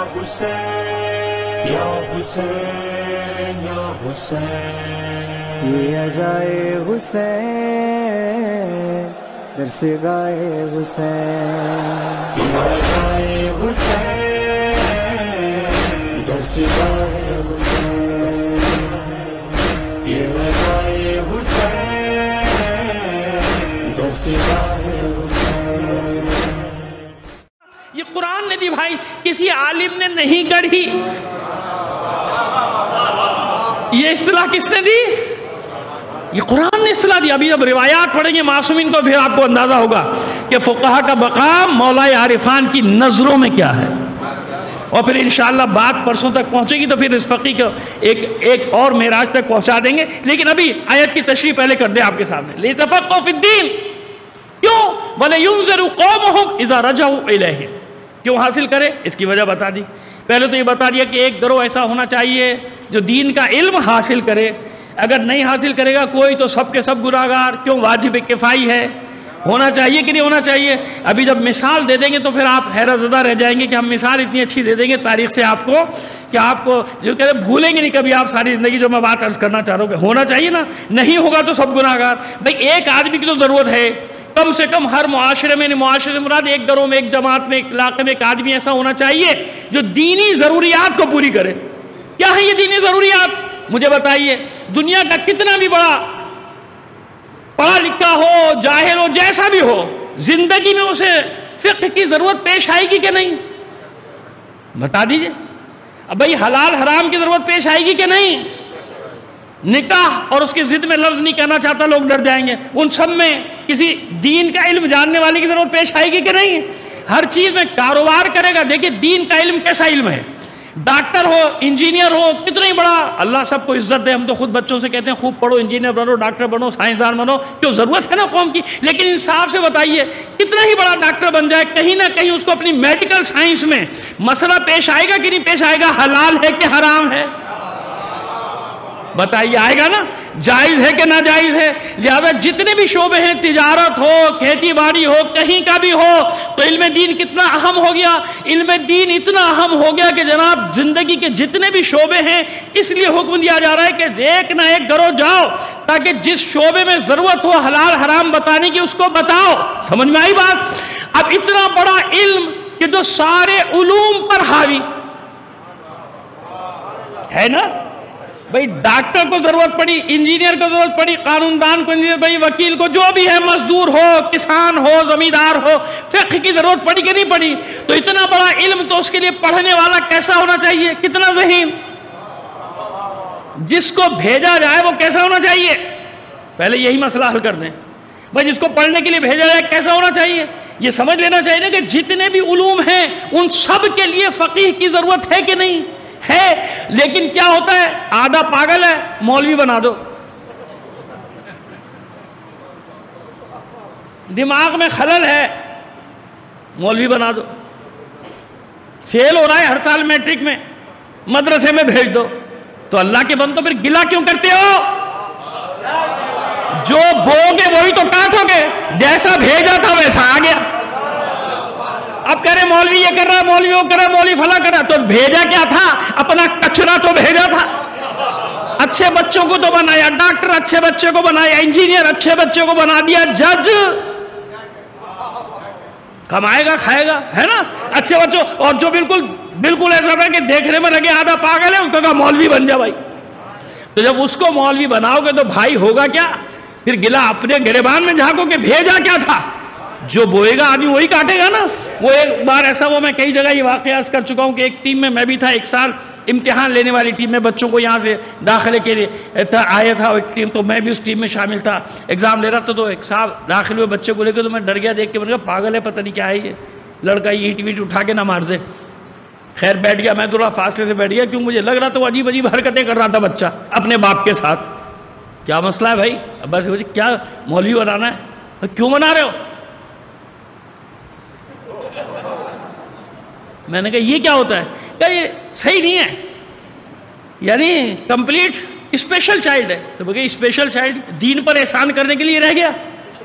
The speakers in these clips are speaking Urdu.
حسین یا حسین یا حسین، یہ عزائے حسین درس گائے حسین، یہ عزائے حسین درس گائے حسین، یہ عزائے حسین درس گائے حسین۔ یہ قرآن نے دی بھائی، کسی عالم نے نہیں گڑھی۔ یہ اصطلاح کس نے دی؟ یہ قرآن نے اصطلاح دی۔ ابھی جب روایات پڑھیں گے معصومین کو پھر آپ کو اندازہ ہوگا کہ فقہا کا مقام مولا عارفان کی نظروں میں کیا ہے، اور پھر انشاءاللہ بات پرسوں تک پہنچے گی تو پھر اس فقی کو ایک اور معراج تک پہنچا دیں گے۔ لیکن ابھی آیت کی تشریح پہلے کر دیں آپ کے سامنے۔ لِيَتَفَقَّهُوا فِي الدِّينِ، کیوں؟ وَلَيُنذِرُوا قَوْمَهُمْ إِذَا رَجَعُوا إِلَيْهِمْ، کیوں حاصل کرے؟ اس کی وجہ بتا دی۔ پہلے تو یہ بتا دیا کہ ایک گروہ ایسا ہونا چاہیے جو دین کا علم حاصل کرے، اگر نہیں حاصل کرے گا کوئی تو سب کے سب گناہگار۔ کیوں؟ واجب کفائی ہے، ہونا چاہیے کہ نہیں ہونا چاہیے؟ ابھی جب مثال دے دیں گے تو پھر آپ حیرت زدہ رہ جائیں گے کہ ہم مثال اتنی اچھی دے دیں گے تاریخ سے آپ کو کہ آپ کو جو کہتے بھولیں گے نہیں کبھی آپ ساری زندگی۔ جو میں بات عرض کرنا چاہ رہا ہوں کہ ہونا چاہیے نا، نہیں ہوگا تو سب گناہگار۔ بھئی ایک آدمی کی تو ضرورت ہے، کم سے کم ہر معاشرے میں، معاشرے سے مراد ایک گروہ میں، ایک جماعت میں، ایک علاقے میں ایک آدمی ایسا ہونا چاہیے جو دینی ضروریات کو پوری کرے۔ کیا ہے یہ دینی ضروریات؟ مجھے بتائیے، دنیا کا کتنا بھی بڑا پڑھا لکھا ہو، جاہل ہو، جیسا بھی ہو، زندگی میں اسے فقہ کی ضرورت پیش آئے گی کہ نہیں؟ بتا دیجئے۔ اب بھئی حلال حرام کی ضرورت پیش آئے گی کہ نہیں؟ نکاح اور اس کی ضد میں لفظ نہیں کہنا چاہتا، لوگ ڈر جائیں گے، ان سب میں کسی دین کا علم جاننے والے کی ضرورت پیش آئے گی کہ نہیں؟ ہر چیز میں کاروبار کرے گا۔ دیکھیں دین کا علم کیسا علم ہے، ڈاکٹر ہو، انجینئر ہو، کتنا ہی بڑا، اللہ سب کو عزت دے۔ ہم تو خود بچوں سے کہتے ہیں خوب پڑھو، انجینئر بنو، ڈاکٹر بنو، سائنسدان بنو، کیوں ضرورت ہے نا قوم کی۔ لیکن انصاف سے بتائیے، کتنا ہی بڑا ڈاکٹر بن جائے، کہیں نہ کہیں اس کو اپنی میڈیکل سائنس میں مسئلہ پیش آئے گا کہ نہیں پیش آئے گا؟ حلال ہے کہ حرام ہے؟ بتائیے، آئے گا نا؟ جائز ہے کہ ناجائز ہے؟ لہذا جتنے بھی شعبے ہیں، تجارت ہو، کھیتی باڑی ہو، کہیں کا بھی ہو، تو علم دین کتنا اہم ہو گیا۔ علم دین اتنا اہم ہو گیا کہ جناب زندگی کے جتنے بھی شعبے ہیں، اس لیے حکم دیا جا رہا ہے کہ ایک نہ ایک گروہ جاؤ تاکہ جس شعبے میں ضرورت ہو حلال حرام بتانے کی اس کو بتاؤ۔ سمجھ میں آئی بات؟ اب اتنا بڑا علم کہ جو سارے علوم پر حاوی ہے نا۔ بھئی ڈاکٹر کو ضرورت پڑی، انجینئر کو ضرورت پڑی، قانون دان کو انجینئر پڑی، وکیل کو، جو بھی ہے، مزدور ہو، کسان ہو، زمیندار ہو، فقہ کی ضرورت پڑی کہ نہیں پڑی؟ تو اتنا بڑا علم تو اس کے لیے پڑھنے والا کیسا ہونا چاہیے؟ کتنا ذہین؟ جس کو بھیجا جائے وہ کیسا ہونا چاہیے؟ پہلے یہی مسئلہ حل کر دیں۔ بھئی جس کو پڑھنے کے لیے بھیجا جائے کیسا ہونا چاہیے؟ یہ سمجھ لینا چاہیے کہ جتنے بھی علوم ہیں ان سب کے لیے فقیہ کی ضرورت ہے کہ نہیں ہے؟ لیکن کیا ہوتا ہے، آدھا پاگل ہے، مولوی بنا دو، دماغ میں خلل ہے، مولوی بنا دو، فیل ہو رہا ہے ہر سال میٹرک میں، مدرسے میں بھیج دو۔ تو اللہ کے بندو پھر گلہ کیوں کرتے ہو؟ جو بوگے وہی تو کاٹو گے، جیسا بھیجا تھا ویسا آ گیا۔ اب کہہ رہے مولوی یہ کر رہا ہے، مولوی وہ کر رہا ہے، مولوی فلاں کر رہا ہے، تو بھیجا کیا تھا؟ اپنا کچرا تو بھیجا تھا۔ اچھے بچوں کو تو بنایا ڈاکٹر، اچھے بچے کو بنایا انجینئر، اچھے بچے کو بنا دیا جج، کمائے گا کھائے گا، ہے نا؟ اچھے بچوں، اور جو بالکل ایسا تھا کہ دیکھنے میں لگے آدھا پاگل ہے، اس کو کہا مولوی بن جا بھائی۔ تو جب اس کو مولوی بناؤ گے تو بھائی ہوگا کیا؟ پھر گلہ اپنے گریبان میں جھانکو کہ بھیجا کیا تھا؟ جو بوئے گا آدمی وہی کاٹے گا نا۔ وہ ایک بار ایسا میں کئی جگہ یہ واقعہ عرض کر چکا ہوں کہ ایک ٹیم میں بھی تھا، ایک سال امتحان لینے والی ٹیم میں بچوں کو یہاں سے داخلے کے لیے آیا تھا ایک ٹیم، تو میں بھی اس ٹیم میں شامل تھا، ایگزام لے رہا تھا۔ تو ایک صاحب داخل ہوئے بچے کو لے کے، تو میں ڈر گیا دیکھ کے، میں نے کہا پاگل ہے، پتہ نہیں کیا ہے یہ لڑکا، یہ اینٹ ویٹ اٹھا کے نہ مار دے۔ خیر بیٹھ گیا، میں تھوڑا فاصلے سے بیٹھ گیا، کیوں مجھے لگ رہا تھا وہ عجیب حرکتیں کر رہا تھا بچہ اپنے باپ کے ساتھ۔ کیا مسئلہ ہے بھائی؟ ابا سے پوچھے کیا مولوی بنانا ہے؟ کیوں بنا رہے ہو؟ میں نے کہا یہ کیا ہوتا ہے؟ کہا یہ صحیح نہیں ہے، یعنی کمپلیٹ اسپیشل چائلڈ ہے۔ تو بھئی اسپیشل چائلڈ دین پر احسان کرنے کے لیے رہ گیا؟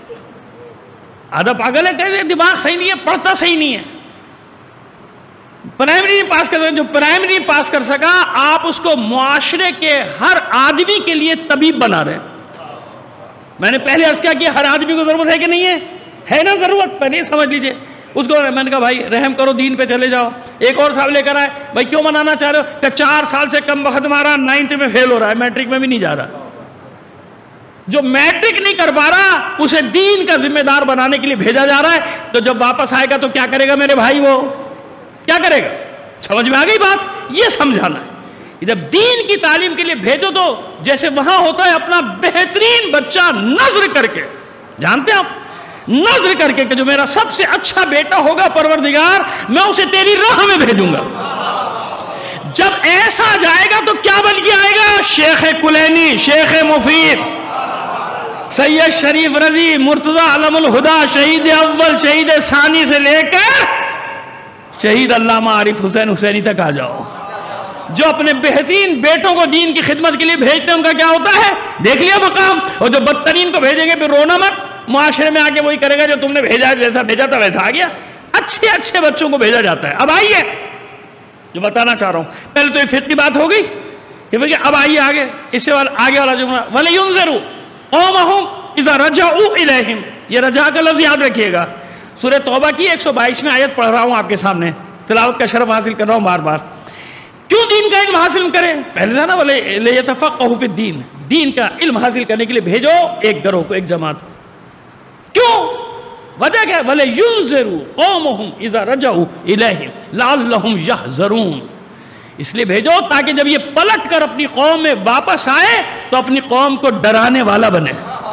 آدھا پاگل ہے، کہتے دماغ صحیح نہیں ہے، پڑھتا صحیح نہیں ہے۔ پرائمری نہیں پاس کر سکا، جو پرائمری نہیں پاس کر سکا آپ اس کو معاشرے کے ہر آدمی کے لیے طبیب بنا رہے ہیں۔ میں نے پہلے عرض کیا کہ ہر آدمی کو ضرورت ہے کہ نہیں ہے نا ضرورت، پہلے سمجھ لیجئے اس کو۔ میں نے کہا بھائی رحم کرو، دین پہ چلے جاؤ۔ ایک اور صاحب لے کر آئے، بھائی کیوں منانا چاہ رہے ہو؟ کہ 4 سال سے کم وقت ہمارا 9th میں فیل ہو رہا ہے، میٹرک میں بھی نہیں جا رہا۔ جو میٹرک نہیں کر پا رہا اسے دین کا ذمہ دار بنانے کے لیے بھیجا جا رہا ہے، تو جب واپس آئے گا تو کیا کرے گا میرے بھائی؟ وہ کیا کرے گا؟ سمجھ میں آ گئی بات؟ یہ سمجھانا ہے، جب دین کی تعلیم کے لیے بھیجو تو جیسے وہاں ہوتا ہے اپنا بہترین بچہ نظر کر کے، جانتے ہیں آپ، نظر کر کے کہ جو میرا سب سے اچھا بیٹا ہوگا پروردگار میں اسے تیری راہ میں بھیجوں گا۔ جب ایسا جائے گا تو کیا بن کے آئے گا؟ شیخ کلینی، شیخ مفید، سید شریف رضی، مرتضی علم الہدا، شہید اول، شہید ثانی سے لے کر شہید علامہ عارف حسین حسینی تک آ جاؤ۔ جو اپنے بہترین بیٹوں کو دین کی خدمت کے لیے بھیجتے ہیں ان کا کیا ہوتا ہے؟ دیکھ لیا مقام۔ اور جو بدترین کو بھیجیں گے پھر رونا مت، معاشرے میں آگے وہی کرے گا جو تم نے بھیجا، جیسا بھیجا تھا ویسا آ گیا۔ اچھے اچھے بچوں کو بھیجا جاتا ہے۔ اب آئیے جو بتانا چاہ رہا ہوں، پہلے تو یہ فقہی بات ہو گئی کہ اب آئیے آگے، اس سے آگے والا جملہ وَلِيُنذِرُوا قَوْمَهُمْ إِذَا رَجَعُوا إِلَيْهِمْ، یہ رجع کا لفظ یاد رکھیے گا۔ سورہ توبہ کی 122ویں آیت پڑھ رہا ہوں آپ کے سامنے، تلاوت کا شرف حاصل کر رہا ہوں بار بار۔ کیوں دین کا علم حاصل کریں؟ پہلے تھا نا لِيَتَفَقَّهُوا فِي الدِّينِ، دین کا علم حاصل کرنے کے لیے بھیجو ایک گروہ کو، ایک جماعت کو۔ کیوں؟ وجہ کیا ہے؟ وَلِيُنذِرُوا قَوْمَهُمْ إِذَا رَجَعُوا إِلَيْهِمْ لَعَلَّهُمْ يَحْذَرُونَ، اس لیے بھیجو تاکہ جب یہ پلٹ کر اپنی قوم میں واپس آئے تو اپنی قوم کو ڈرانے والا بنے،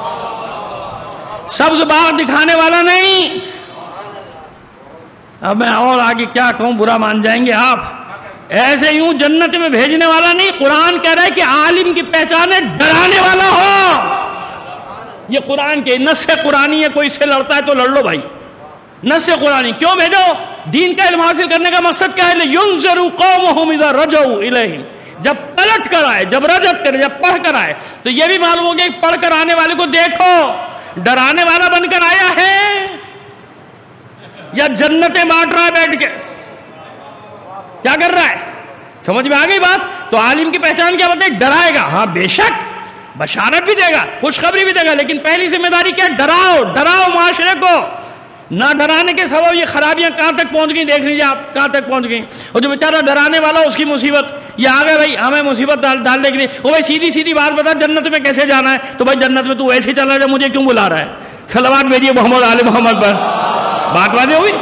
سبز باغ دکھانے والا نہیں۔ اب میں اور آگے کیا کہوں، برا مان جائیں گے آپ، ایسے یوں جنت میں بھیجنے والا نہیں۔ قرآن کہہ رہا ہے کہ عالم کی پہچان ہے ڈرانے والا ہو۔ یہ قرآن کے نص قرآنی ہے، کوئی اس سے لڑتا ہے تو لڑ لو بھائی، نص قرآنی۔ کیوں بھیجو؟ دین کا علم حاصل کرنے کا مقصد کیا ہے؟ لِيُنذِرُوا قَوْمَهُمْ إِذَا رَجَعُوا إِلَيْهِمْ، جب پلٹ کر آئے، جب رجعت کرے، جب پڑھ کر آئے تو یہ بھی معلوم ہو گیا کہ پڑھ کر آنے والے کو دیکھو ڈرانے والا بن کر آیا ہے یا جنتیں بانٹ رہا ہے بیٹھ کے، کیا کر رہا ہے؟ سمجھ میں آ گئی بات؟ تو عالم کی پہچان کیا بتائے؟ ڈرائے گا، ہاں بے شک بشارت بھی دے گا، خوشخبری بھی دے گا، لیکن پہلی ذمہ داری کیا؟ ڈراؤ، ڈراؤ معاشرے کو۔ نہ ڈرانے کے سبب یہ خرابیاں کہاں تک پہنچ گئیں، دیکھ لیجیے آپ کہاں تک پہنچ گئیں۔ اور جو بیچارہ ڈرانے والا اس کی مصیبت، یہ آ گیا بھائی ہمیں مصیبت ڈالنے کے لیے، وہ بھائی سیدھی سیدھی بات بتا جنت میں کیسے جانا ہے؟ تو بھائی جنت میں تو ویسے چل رہا ہے، مجھے کیوں بلا رہا ہے؟ صلوات بھیجیے محمد آل محمد پر۔ بات واضح ہوئی؟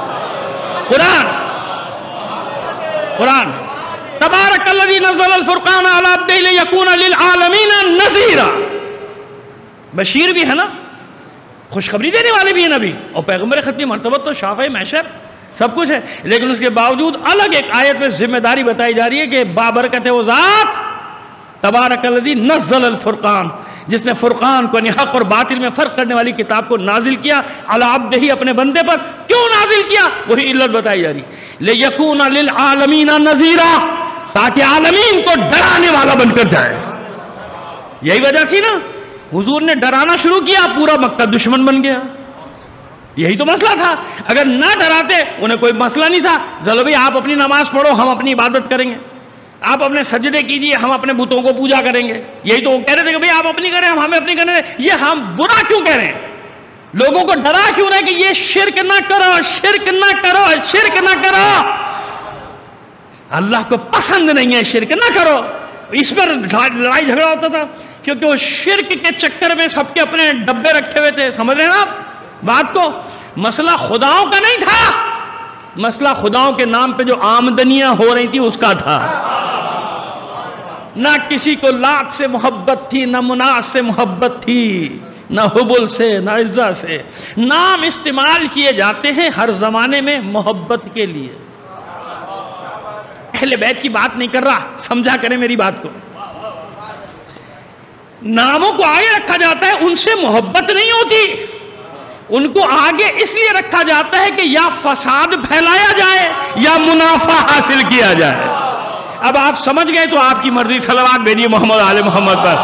قرآن تبارک الذی نزل الفرقان علی عبدہ لیکون للعالمین نذیرا، بشیر بھی ہے نا، خوشخبری دینے والے بھی ہیں نبی، اور پیغمبر ختمی مرتبہ تو شافع محشر سب کچھ ہے، لیکن اس کے باوجود الگ ایک آیت میں ذمہ داری بتائی جا رہی ہے کہ بابرکت ہے وہ ذات تبارک الذی نزل الفرقان، جس نے فرقان کو یعنی حق اور باطل میں فرق کرنے والی کتاب کو نازل کیا علی عبدہ اپنے بندے پر۔ کیوں نازل کیا؟ وہی علت بتائی جا رہی، لیکون للعالمین نذیرا، تاکہ عالمین کو ڈرانے والا بن کر جائے۔ یہی وجہ تھی نا، حضور نے ڈرانا شروع کیا، پورا مکہ دشمن بن گیا۔ یہی تو مسئلہ تھا، اگر نہ ڈراتے انہیں کوئی مسئلہ نہیں تھا، چلو بھائی آپ اپنی نماز پڑھو، ہم اپنی عبادت کریں گے، آپ اپنے سجدے کیجئے، ہم اپنے بتوں کو پوجا کریں گے۔ یہی تو وہ کہہ رہے تھے کہ بھائی آپ اپنی کریں، ہم ہمیں اپنی کریں۔ یہ ہم برا کیوں کہہ رہے ہیں؟ لوگوں کو ڈرا کیوں رہے کہ یہ شرک نہ کرو، شرک نہ کرو، شرک نہ کرو؟ اللہ کو پسند نہیں ہے شرک نہ کرو۔ اس پر لڑائی جھگڑا ہوتا تھا کیونکہ وہ شرک کے چکر میں سب کے اپنے ڈبے رکھے ہوئے تھے۔ سمجھ رہے ہیں نا آپ بات کو؟ مسئلہ خداؤں کا نہیں تھا، مسئلہ خداؤں کے نام پہ جو آمدنیاں ہو رہی تھی اس کا تھا۔ نہ کسی کو لات سے محبت تھی، نہ مناس سے محبت تھی، نہ حبل سے، نہ عزہ سے۔ نام استعمال کیے جاتے ہیں ہر زمانے میں محبت کے لیے۔ اہل بیت کی بات نہیں کر رہا، سمجھا کریں میری بات کو۔ ناموں کو آگے رکھا جاتا ہے، ان سے محبت نہیں ہوتی، ان کو آگے اس لیے رکھا جاتا ہے کہ یا فساد پھیلایا جائے یا منافع حاصل کیا جائے۔ اب آپ سمجھ گئے تو آپ کی مرضی، صلوات بھیجیے محمد آل محمد پر۔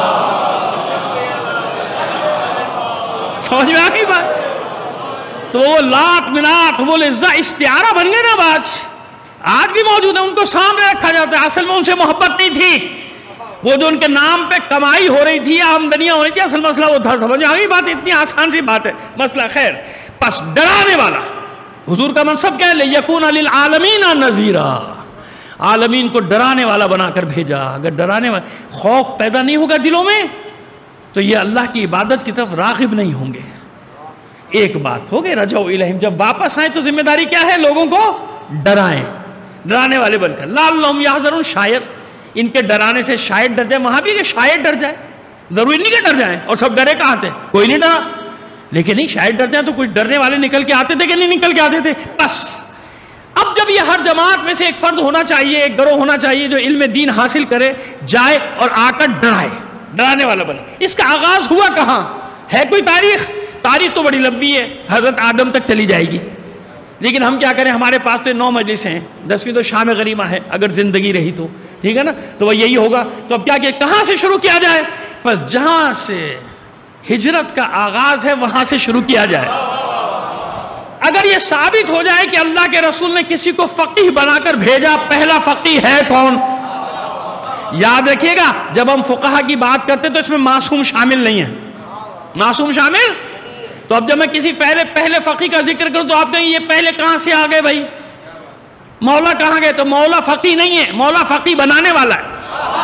سمجھ میں آ گئی بات؟ تو وہ لات منات وہ عزہ استعارہ بن گئے نا باج۔ آج بھی موجود ہیں، ان کو سامنے رکھا جاتا ہے. اصل میں ان سے محبت نہیں تھی، وہ جو ان کے نام پہ کمائی ہو رہی تھی، آمدنیاں ہو رہی تھی، اصل مسئلہ وہ تھا. سمجھ آ گئی بات؟ اتنی آسان سی بات ہے مسئلہ. خیر، پس ڈرانے والا حضور کا منصب کیا ہے؟ لِيَكُونَ لِلْعَالَمِينَ نَذِيرًا، عالمین کو ڈرانے والا بنا کر بھیجا. اگر ڈرانے والا خوف پیدا نہیں ہوگا دلوں میں تو یہ اللہ کی عبادت کی طرف راغب نہیں ہوں گے. ایک بات ہو گئی رجعوا الیہم، جب واپس آئیں تو ذمہ داری کیا ہے؟ لوگوں کو ڈرائیں، ڈرانے والے بن کر. لعلہم یحذرون، شاید ان کے ڈرانے سے شاید ڈر جائے. وہاں بھی کہ شاید ڈر جائے، ضروری نہیں کہ ڈر جائیں. اور سب ڈرے کہاں تھے؟ کوئی نہیں ڈرا، لیکن نہیں شاید ڈر جائیں. تو کچھ ڈرنے والے نکل کے آتے تھے کہ نہیں نکل کے آتے تھے؟ بس اب جب یہ ہر جماعت میں سے ایک فرد ہونا چاہیے، ایک گروہ ہونا چاہیے جو علم دین حاصل کرے، جائے اور آ کر ڈرائے، ڈرانے والا بنے. اس کا آغاز ہوا کہاں ہے؟ کوئی تاریخ؟ تاریخ تو بڑی لمبی ہے، حضرت آدم تک چلی جائے گی. لیکن ہم کیا کریں، ہمارے پاس تو 9 مجلس ہیں، 10ویں تو شام غریمہ ہے اگر زندگی رہی تو، ٹھیک ہے نا؟ تو وہ یہی ہوگا. تو اب کیا کہ کہاں سے شروع کیا جائے؟ بس جہاں سے ہجرت کا آغاز ہے وہاں سے شروع کیا جائے. اگر یہ ثابت ہو جائے کہ اللہ کے رسول نے کسی کو فقیہ بنا کر بھیجا، پہلا فقیہ ہے کون؟ یاد رکھیے گا، جب ہم فقہا کی بات کرتے تو اس میں معصوم شامل نہیں ہے. معصوم شامل؟ تو اب جب میں کسی پہلے فقیہ کا ذکر کروں تو آپ کہیں یہ پہلے کہاں سے آ گئے بھائی؟ مولا کہاں گئے؟ تو مولا فقیہ نہیں ہے، مولا فقیہ بنانے والا ہے.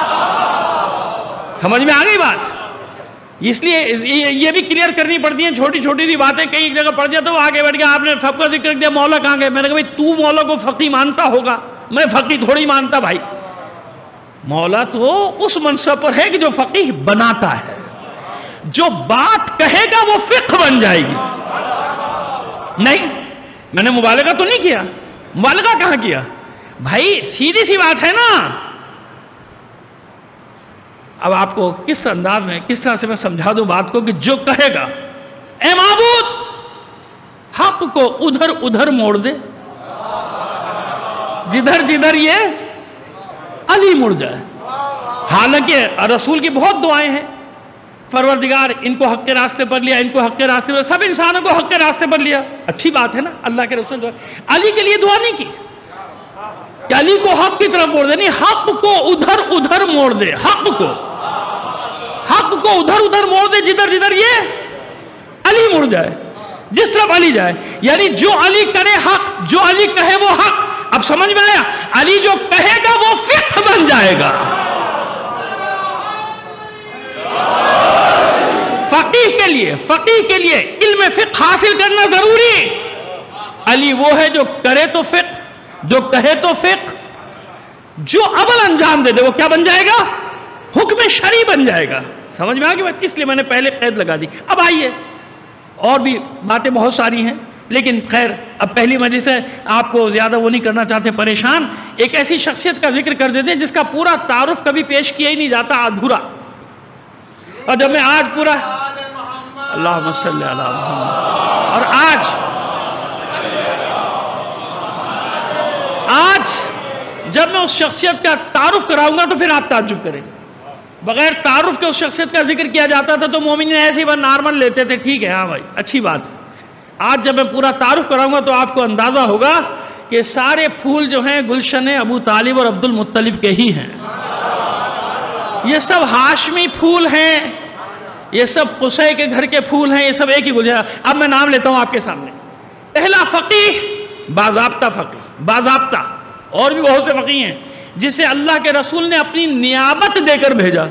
سمجھ میں آ گئی بات؟ اس لیے یہ بھی کلیئر کرنی پڑتی ہیں، چھوٹی چھوٹی سی باتیں کئی ایک جگہ پڑ جاتا تو وہ آگے بڑھ گیا، آپ نے سب کا ذکر کیا، مولا کہاں گئے؟ میں نے کہا بھائی تو مولا کو فقیہ مانتا ہوگا، میں فقیہ تھوڑی مانتا بھائی. مولا تو اس منصب پر ہے کہ جو فقیہ بناتا ہے، جو بات کہے گا وہ فقہ بن جائے گی. نہیں، میں نے مبالغہ تو نہیں کیا. مبالغہ کہاں کیا بھائی؟ سیدھی سی بات ہے نا. اب آپ کو کس انداز میں، کس طرح سے میں سمجھا دوں بات کو کہ جو کہے گا اے معبود حق کو ادھر ادھر موڑ دے، جدھر جدھر یہ علی مڑ جائے. حالانکہ رسول کی بہت دعائیں ہیں، پروردگار ان کو حق کے راستے پر لیا، ان کو حق کے راستے پر، سب انسانوں کو حق کے راستے پر لیا. اچھی بات ہے نا. اللہ کے رسول دعا، علی کے لیے دعا نہیں کی کہ علی کو حق کی طرف موڑ دے، نہیں، حق کو ادھر ادھر موڑ دے. حق کو ادھر ادھر موڑ دے، جدھر جدھر یہ علی مڑ جائے، جس طرف علی جائے. یعنی جو علی کرے حق، جو علی کہے وہ حق. اب سمجھ میں آیا؟ علی جو کہے گا وہ فقہ بن جائے گا. فقیہ کے لیے علم فقہ حاصل کرنا ضروری. علی وہ ہے جو کرے تو فقہ، جو کہے تو فقہ، جو عمل انجام دے دے وہ کیا بن جائے گا؟ حکم شرعی بن جائے گا. سمجھ میں آ گئی بات؟ اس لیے میں نے پہلے قید لگا دی. اب آئیے، اور بھی باتیں بہت ساری ہیں، لیکن خیر اب پہلی مجلس ہے، آپ کو زیادہ وہ نہیں کرنا چاہتے پریشان. ایک ایسی شخصیت کا ذکر کر دیتے ہیں جس کا پورا تعارف کبھی پیش کیا ہی نہیں جاتا، ادھورا. اور جب میں آج پورا اللہم صلی علی محمد، اور آج جب میں اس شخصیت کا تعارف کراؤں گا تو پھر آپ تعجب کریں. بغیر تعارف کے اس شخصیت کا ذکر کیا جاتا تھا تو مومنین ایسے ہی نارمل لیتے تھے، ٹھیک ہے ہاں بھائی اچھی بات. آج جب میں پورا تعارف کراؤں گا تو آپ کو اندازہ ہوگا کہ سارے پھول جو ہیں گلشن ابو طالب اور عبد المطلب کے ہی ہیں. یہ سب ہاشمی پھول ہیں، یہ سب قصے کے گھر کے پھول ہیں، یہ سب ایک ہی گلشن. اب میں نام لیتا ہوں آپ کے سامنے. پہلا فقیہ، باضابطہ فقیہ، باضابطہ. اور بھی بہت سے فقیہ ہیں جسے اللہ کے رسول نے اپنی نیابت دے کر بھیجا.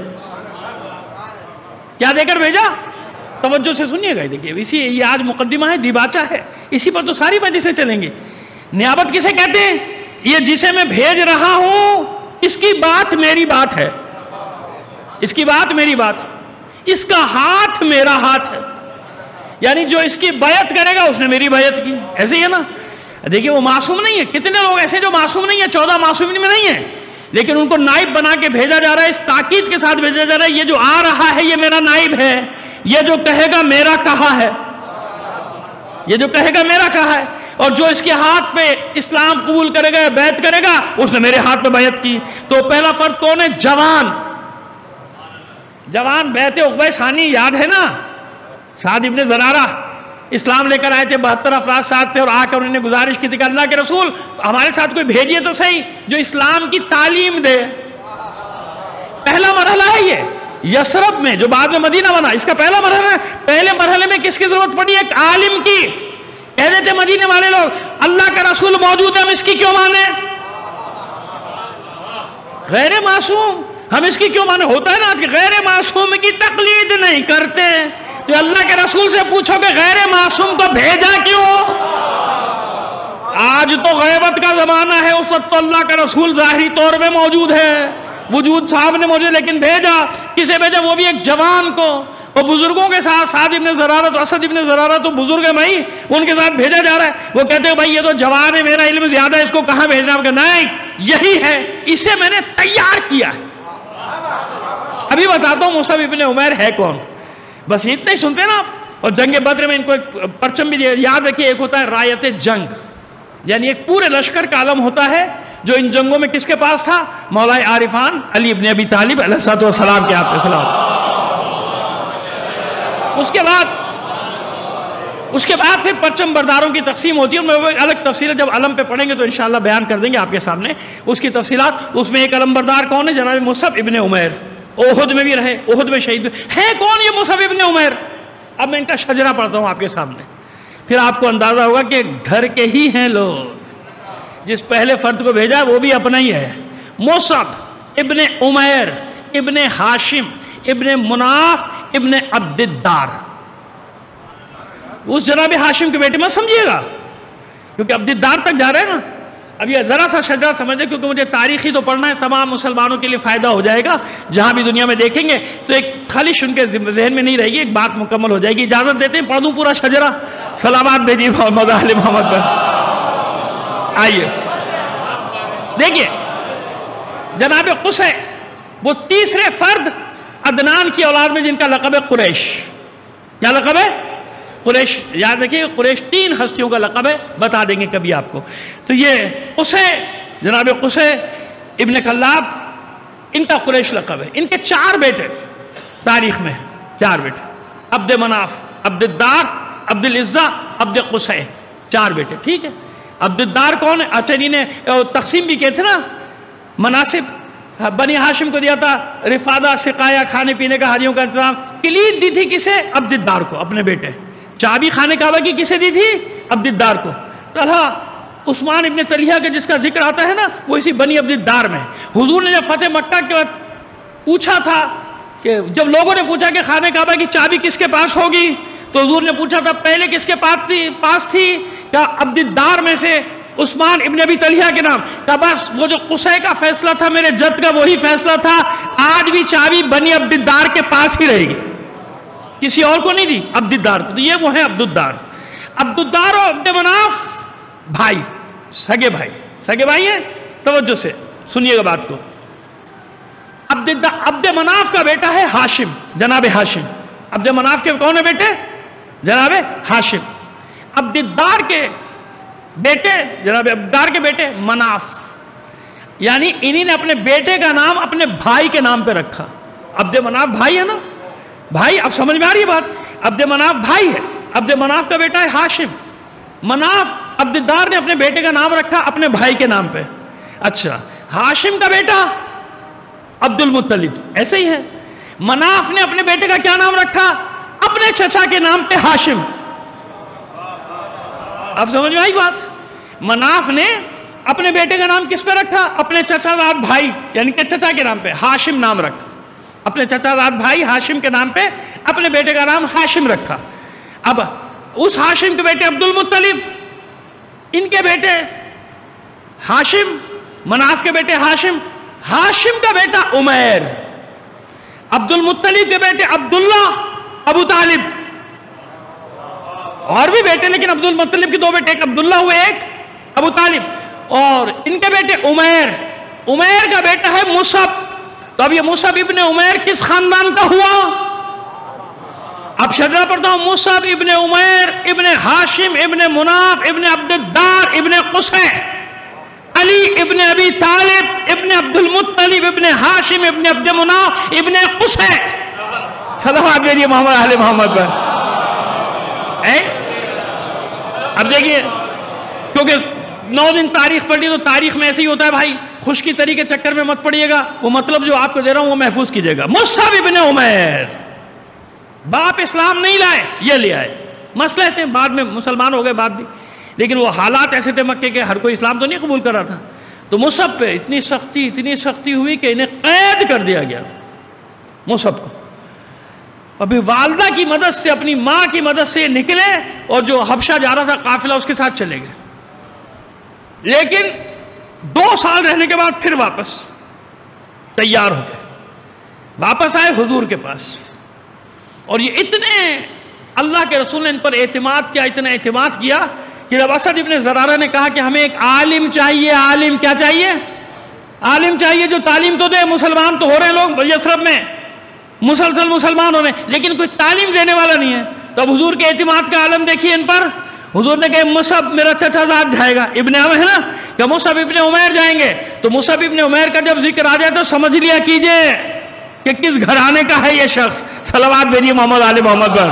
کیا دے کر بھیجا؟ توجہ سے سنیے گا. دیکھیے یہ آج مقدمہ ہے، دیباچہ ہے، اسی پر تو ساری مجلسیں چلیں گی. نیابت کسے کہتے ہیں؟ یہ جسے میں بھیج رہا ہوں اس کی بات میری بات ہے، اس کی بات میری بات، اس کا ہاتھ میرا ہاتھ ہے. یعنی جو اس کی بیعت کرے گا اس نے میری بیعت کی. ایسے ہی ہے نا. دیکھیے وہ معصوم نہیں ہے. کتنے لوگ ایسے جو معصوم نہیں ہیں، 14 معصومین میں نہیں ہیں، لیکن ان کو نائب بنا کے بھیجا جا رہا ہے، اس تاکید کے ساتھ بھیجا جا رہا ہے یہ جو آ رہا ہے یہ میرا نائب ہے، یہ جو کہے گا میرا کہا ہے، یہ جو کہے گا میرا کہا ہے. اور جو اس کے ہاتھ پہ اسلام قبول کرے گا، بیعت کرے گا، اس نے میرے ہاتھ پہ بیعت کی. تو پہلا فرد کون ہے؟ جوان بیعت عقبہ ثانی یاد ہے نا، سعد ابن زرارہ. اسلام لے کر آئے تھے، 72 افراد ساتھ تھے، اور آ کر انہوں نے گزارش کی تھی کہ اللہ کے رسول ہمارے ساتھ کوئی بھیجیے تو صحیح جو اسلام کی تعلیم دے۔ پہلا مرحلہ ہے یہ یثرب میں، جو بعد میں مدینہ بنا، اس کا پہلا مرحلہ ہے۔ پہلے مرحلے میں کس کی ضرورت پڑی؟ ایک عالم کی۔ کہتے تھے مدینے والے لوگ اللہ کا رسول موجود ہے، ہم اس کی کیوں مانیں؟ غیر معصوم ہم اس کی کیوں مانیں؟ ہوتا ہے نا کہ غیر معصوم کی تقلید نہیں کرتے، تو اللہ کے رسول سے پوچھو کہ غیر معصوم کو بھیجا کیوں؟ آج تو غیبت کا زمانہ ہے، اس وقت تو اللہ کا رسول ظاہری طور پہ موجود ہے، وجود صاحب نے موجود، لیکن بھیجا کسے بھیجا؟ وہ بھی ایک جوان کو، اور بزرگوں کے ساتھ، سعد ابن زرارہ تو اسد ابن زرارہ تو بزرگ ہے بھائی، ان کے ساتھ بھیجا جا رہا ہے۔ وہ کہتے ہیں بھائی یہ تو جوان ہے، میرا علم زیادہ ہے، اس کو کہاں بھیجنا؟ نہیں، یہی ہے، اسے میں نے تیار کیا ہے۔ ابھی بتاتا ہوں مصعب ابن عمیر ہے کون، بس اتنے ہی سنتے نا آپ۔ اور جنگ بدر میں ان کو ایک پرچم بھی یاد رکھیے، ایک ہوتا ہے رایت جنگ، یعنی ایک پورے لشکر کا علم ہوتا ہے، جو ان جنگوں میں کس کے پاس تھا؟ مولا عارفان علی ابن ابی طالب علیہ السلام کے ہاتھ میں۔ اس کے بعد پھر پرچم برداروں کی تقسیم ہوتی ہے، میں وہ الگ تفصیل جب علم پہ پڑھیں گے تو انشاءاللہ بیان کر دیں گے آپ کے سامنے اس کی تفصیلات۔ اس میں ایک علم بردار کون ہے؟ جناب مصعب ابن عمیر، احد میں بھی رہے، احد میں شہید ہے۔ کون یہ مصعب ابن عمیر؟ اب میں ان کا شجرہ پڑھتا ہوں آپ کے سامنے، پھر آپ کو اندازہ ہوگا کہ گھر کے ہی ہیں لوگ، جس پہلے فرد کو بھیجا وہ بھی اپنا ہی ہے۔ مصعب ابن عمیر ابن ہاشم ابن مناف ابن عبد الدار، اس جناب ہاشم کے بیٹے میں سمجھیے گا، کیونکہ عبد الدار تک جا رہے ہیں نا۔ اب یہ ذرا سا شجرہ سمجھیں، کیونکہ مجھے تاریخی تو پڑھنا ہے، تمام مسلمانوں کے لیے فائدہ ہو جائے گا، جہاں بھی دنیا میں دیکھیں گے تو ایک خلش ان کے ذہن میں نہیں رہے گی، ایک بات مکمل ہو جائے گی۔ اجازت دیتے ہیں پڑھ دوں پورا شجرہ؟ سلامات بھیجیے محمد علی محمد پر۔ آئیے دیکھیے، جناب قصی وہ تیسرے فرد عدنان کی اولاد میں جن کا لقب ہے قریش۔ کیا لقب ہے؟ قریش۔ یاد رکھیے قریش 3 ہستیوں کا لقب ہے، بتا دیں گے کبھی آپ کو۔ تو یہ قصی، جناب قصی ابن کلاب، ان کا قریش لقب ہے۔ ان کے 4 بیٹے تاریخ میں ہیں، 4 بیٹے، عبد مناف، عبد الدار، عبد العزہ، عبد قصی، 4 بیٹے، ٹھیک ہے۔ عبد الدار کون ہے؟ اچھا انہیں تقسیم بھی کہتے تھے نا مناسب، بنی ہاشم کو دیا تھا رفادہ، سقایا، کھانے پینے کا، ہریوں کا انتظام۔ کلید دی تھی کسے؟ عبد الدار کو، اپنے بیٹے۔ چابی خانے کعبہ کی کسے دی تھی؟ عبد الدار کو۔ طلحہ، عثمان ابن طلحہ کا جس کا ذکر آتا ہے نا، وہ اسی بنی عبد الدار میں۔ حضور نے جب فتح مکہ کے بعد پوچھا تھا کہ جب لوگوں نے پوچھا کہ خانے کعبہ کی چابی کس کے پاس ہوگی، تو حضور نے پوچھا تھا پہلے کس کے پاس تھی؟ کیا عبد الدار میں سے عثمان ابن ابی طلحہ کے نام کا؟ بس وہ جو قصی کا فیصلہ تھا میرے جد کا وہی فیصلہ تھا، آج بھی چابی بنی عبد الدار کے پاس ہی رہے گی، کسی اور کو نہیں دی، عبد الدار کو۔ تو یہ وہ ہے عبد الدار۔ عبد الدار اور عبد مناف بھائی، سگے بھائی ہیں۔ توجہ سے سنیے گا بات کو۔ عبد مناف کا بیٹا ہے ہاشم، جناب ہاشم۔ عبد مناف کے کون ہے بیٹے؟ جناب ہاشم۔ عبد الدار کے بیٹے، جناب عبد الدار کے بیٹے مناف، یعنی انہی نے اپنے بیٹے کا نام اپنے بھائی کے نام پہ رکھا۔ عبد مناف بھائی ہے نا، بھائی، اب سمجھ میں آ رہی ہے بات؟ عبد مناف بھائی ہے، عبد مناف کا بیٹا ہے ہاشم، مناف عبد الدار نے اپنے بیٹے کا نام رکھا اپنے بھائی کے نام پہ۔ اچھا، ہاشم کا بیٹا عبد المطلب، ایسے ہی ہے۔ مناف نے اپنے بیٹے کا کیا نام رکھا؟ اپنے چچا کے نام پہ ہاشم۔ اب سمجھ میں آئی بات؟ مناف نے اپنے بیٹے کا نام کس پہ رکھا؟ اپنے چچا زاد بھائی، یعنی کہ چچا کے نام پہ ہاشم نام رکھا، اپنے چچا زاد بھائی ہاشم کے نام پہ اپنے بیٹے کا نام ہاشم رکھا۔ اب اس ہاشم کے بیٹے عبد المطلب، ان کے بیٹے ہاشم، مناف کے بیٹے ہاشم، ہاشم کا بیٹا عمیر، عبد المطلب کے بیٹے عبداللہ، ابو طالب، اور بھی بیٹے لیکن عبد المطلب کے 2 بیٹے، ایک عبداللہ ہوئے ایک ابو طالب، اور ان کے بیٹے عمیر۔ عمیر کا بیٹا ہے مصعب۔ تو اب یہ مصعب ابن عمیر کس خاندان کا ہوا؟ اب شجرہ پڑھتا ہوں۔ مصعب ابن عمیر ابن ہاشم ابن مناف ابن عبد الدار ابن قصی، علی ابن ابی طالب ابن عبد المطلب ابن ہاشم ابن عبد مناف ابن قصی۔ صلوات بھیجیے محمد اہل محمد پر۔ اب دیکھیے، کیونکہ 9 دن تاریخ پڑھ لی تو تاریخ میں ایسے ہی ہوتا ہے بھائی، خشکی طریقے کے چکر میں مت پڑیے گا، وہ مطلب جو آپ کو دے رہا ہوں وہ محفوظ کیجیے گا۔ مصعب ابن عمیر، باپ اسلام نہیں لائے، یہ لے آئے، مسئلے تھے، بعد میں مسلمان ہو گئے بعد بھی، لیکن وہ حالات ایسے تھے مکے کے، ہر کوئی اسلام تو نہیں قبول کر رہا تھا۔ تو مصعب پہ اتنی سختی ہوئی کہ انہیں قید کر دیا گیا، مصعب کو۔ ابھی والدہ کی مدد سے، اپنی ماں کی مدد سے نکلے، اور جو حبشہ جا رہا تھا قافلہ اس کے ساتھ چلے گئے، لیکن 2 سال رہنے کے بعد پھر واپس تیار ہو گئے، واپس آئے حضور کے پاس، اور یہ اتنے اللہ کے رسول نے ان پر اعتماد کیا، اتنا اعتماد کیا کہ جب اسد ابن زرارہ نے کہا کہ ہمیں ایک عالم چاہیے، عالم کیا چاہیے؟ عالم چاہیے جو تعلیم تو دے، مسلمان تو ہو رہے ہیں لوگ یثرب میں، مسلسل مسلمان ہو رہے ہیں، لیکن کوئی تعلیم دینے والا نہیں ہے۔ تو اب حضور کے اعتماد کا عالم دیکھیے ان پر، حضور نے کہا مصعب میرا چچا زاد جائے گا، ابن عمر ہے نا، کہ مصعب ابن عمیر جائیں گے۔ تو مصعب ابن عمیر کا جب ذکر آ جائے تو سمجھ لیا کیجئے کہ کس گھرانے کا ہے یہ شخص، صلوات بھیجیے محمد آل محمد پر۔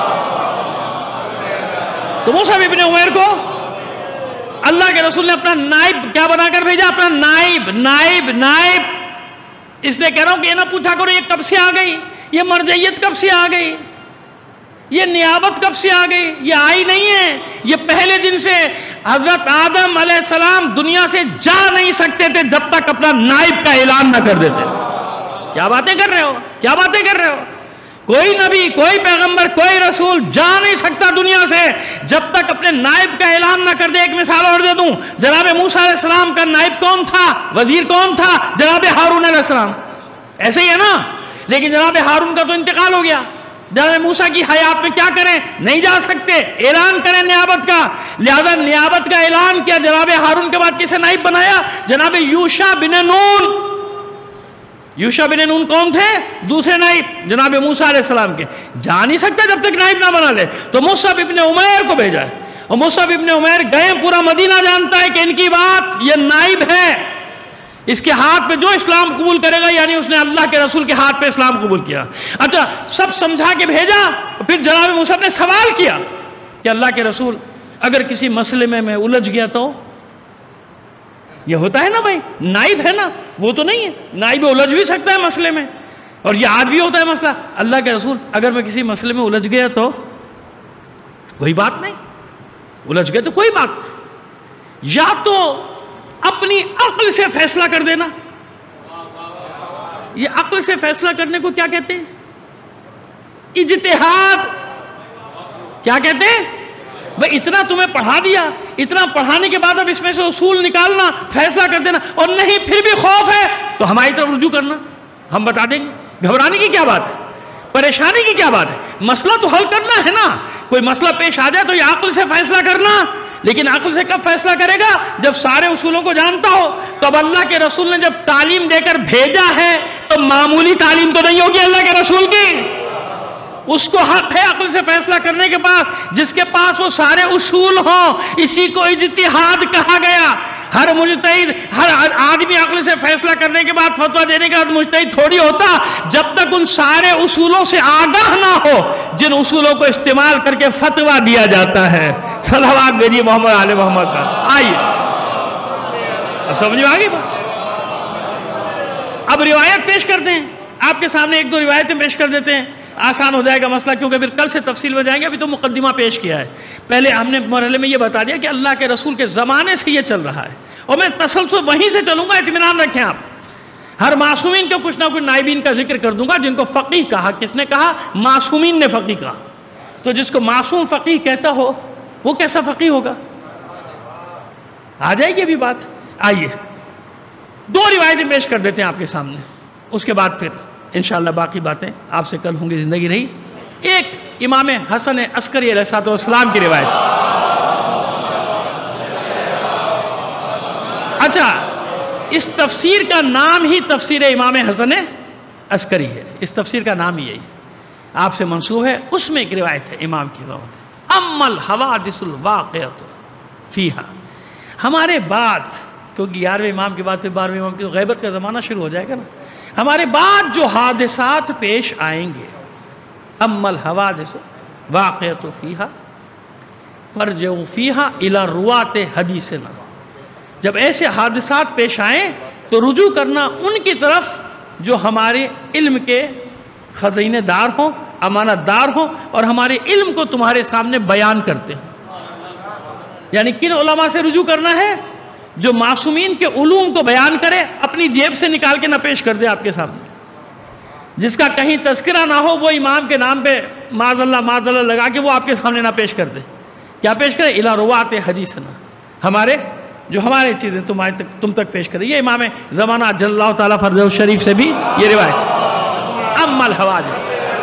تو مصعب ابن عمیر کو اللہ کے رسول نے اپنا نائب کیا بنا کر بھیجا؟ اپنا نائب۔ اس نے کہہ رہا ہوں کہ یہ نہ پوچھا کرو یہ کب سے آ گئی، یہ مرجعیت کب سے آ گئی، یہ نیابت کب سے آ گئی، یہ آئی نہیں ہے، یہ پہلے دن سے حضرت آدم علیہ السلام دنیا سے جا نہیں سکتے تھے جب تک اپنا نائب کا اعلان نہ کر دیتے۔ کیا باتیں کر رہے ہو، کیا باتیں کر رہے ہو؟ کوئی نبی، کوئی پیغمبر، کوئی رسول جا نہیں سکتا دنیا سے جب تک اپنے نائب کا اعلان نہ کر دے۔ ایک مثال اور دے دوں، جناب موسیٰ علیہ السلام کا نائب کون تھا، وزیر کون تھا؟ جناب ہارون علیہ السلام، ایسے ہی ہے نا، لیکن جناب ہارون کا تو انتقال ہو گیا۔ جناب موسیٰ کی حیات میں کیا کریں، نہیں جا سکتے، اعلان کریں نیابت کا، لہذا نیابت کا اعلان کیا۔ جناب ہارون کے بعد کسے نائب بنایا؟ جناب یوشع بن نون۔ یوشع بن نون کون تھے؟ دوسرے نائب جناب موسیٰ علیہ السلام کے، جا نہیں سکتا جب تک نائب نہ بنا لے۔ تو مصعب ابن عمیر کو بھیجا ہے، اور مصعب ابن عمیر گئے، پورا مدینہ جانتا ہے کہ ان کی بات، یہ نائب ہے، اس کے ہاتھ پہ جو اسلام قبول کرے گا، یعنی اس نے اللہ کے رسول کے ہاتھ پہ اسلام قبول کیا۔ اچھا، سب سمجھا کے بھیجا، پھر جناب مصعب نے سوال کیا کہ اللہ کے رسول اگر کسی مسئلے میں الجھ گیا تو؟ یہ ہوتا ہے نا بھائی، نائب ہے نا، وہ تو نہیں ہے، نائب الجھ بھی سکتا ہے مسئلے میں، اور یہ آج بھی ہوتا ہے مسئلہ۔ اللہ کے رسول اگر میں کسی مسئلے میں الجھ گیا تو؟ کوئی بات نہیں، الجھ گئے تو کوئی بات نہیں، یا تو اپنی عقل سے فیصلہ کر دینا۔ یہ عقل سے فیصلہ کرنے کو کیا کہتے ہیں؟ اجتہاد۔ کیا کہتے ہیں؟ بھئی اتنا تمہیں پڑھا دیا، اتنا پڑھانے کے بعد اب اس میں سے اصول نکالنا، فیصلہ کر دینا، اور نہیں پھر بھی خوف ہے تو ہماری طرف رجوع کرنا، ہم بتا دیں گے۔ گھبرانے کی کیا بات ہے، پریشانی کی کیا بات ہے؟ مسئلہ تو حل کرنا ہے نا، کوئی مسئلہ پیش آ جائے تو یہ عقل سے فیصلہ کرنا، لیکن عقل سے کب فیصلہ کرے گا؟ جب سارے اصولوں کو جانتا ہو۔ تو اب اللہ کے رسول نے جب تعلیم دے کر بھیجا ہے تو معمولی تعلیم تو نہیں ہوگی اللہ کے رسول کی، اس کو حق ہے عقل سے فیصلہ کرنے کے پاس، جس کے پاس وہ سارے اصول ہوں، اسی کو اجتہاد کہا گیا۔ ہر مجتہد، ہر آدمی عقل سے فیصلہ کرنے کے بعد فتویٰ دینے کا مجتہد تھوڑی ہوتا، جب تک ان سارے اصولوں سے آگاہ نہ ہو جن اصولوں کو استعمال کر کے فتویٰ دیا جاتا ہے۔ صلوات بھیجیے محمد آل محمد کا۔ آئیے اب سمجھ میں آگئی بات۔ اب روایت پیش کرتے ہیں آپ کے سامنے، 1-2 روایتیں پیش کر دیتے ہیں، آسان ہو جائے گا مسئلہ، کیونکہ پھر کل سے تفصیل میں جائیں گے، ابھی تو مقدمہ پیش کیا ہے۔ پہلے ہم نے مرحلے میں یہ بتا دیا کہ اللہ کے رسول کے زمانے سے یہ چل رہا ہے، اور میں تسلسل وہیں سے چلوں گا، اطمینان رکھیں آپ۔ ہر معصومین کو کچھ نہ کچھ نائبین کا ذکر کر دوں گا، جن کو فقیہ کہا۔ کس نے کہا؟ معصومین نے فقیہ کہا۔ تو جس کو معصوم فقیہ کہتا ہو وہ کیسا فقیہ ہوگا؟ آ جائے گی ابھی بات۔ آئیے 2 روایتیں پیش کر دیتے ہیں آپ کے سامنے، اس کے بعد پھر انشاءاللہ باقی باتیں آپ سے کل ہوں گی، زندگی رہی۔ ایک امام حسن عسکری علیہ السلام کی روایت۔ اچھا، اس تفسیر کا نام ہی تفسیر امام حسن عسکری ہے، اس تفسیر کا نام ہی یہی آپ سے منسوب ہے۔ اس میں ایک روایت ہے امام کی روایت ہے، اما الحوادث الواقعۃ فیہا۔ ہمارے بعد، کیونکہ 11ویں امام کے بعد پھر 12ویں امام کی تو غیبت کا زمانہ شروع ہو جائے گا نا، ہمارے بعد جو حادثات پیش آئیں گے، اما الحوادث واقعۃ فیہا فرجعوا فیہا الی رواۃ حدیثنا، جب ایسے حادثات پیش آئیں تو رجوع کرنا ان کی طرف جو ہمارے علم کے خزینے دار ہوں، امانت دار ہوں، اور ہمارے علم کو تمہارے سامنے بیان کرتے ہیں۔ یعنی کن علماء سے رجوع کرنا ہے؟ جو معصومین کے علوم کو بیان کرے، اپنی جیب سے نکال کے نہ پیش کر دے آپ کے سامنے، جس کا کہیں تذکرہ نہ ہو، وہ امام کے نام پہ معاذ اللہ لگا کے وہ آپ کے سامنے نہ پیش کر دے۔ کیا پیش کرے؟ الی رواۃ حدیثنا، ہمارے چیزیں تم تک پیش کرے۔ یہ امام زمانہ جل اللہ تعالیٰ فرجہ شریف سے بھی یہ روایت۔ اما الحوادث،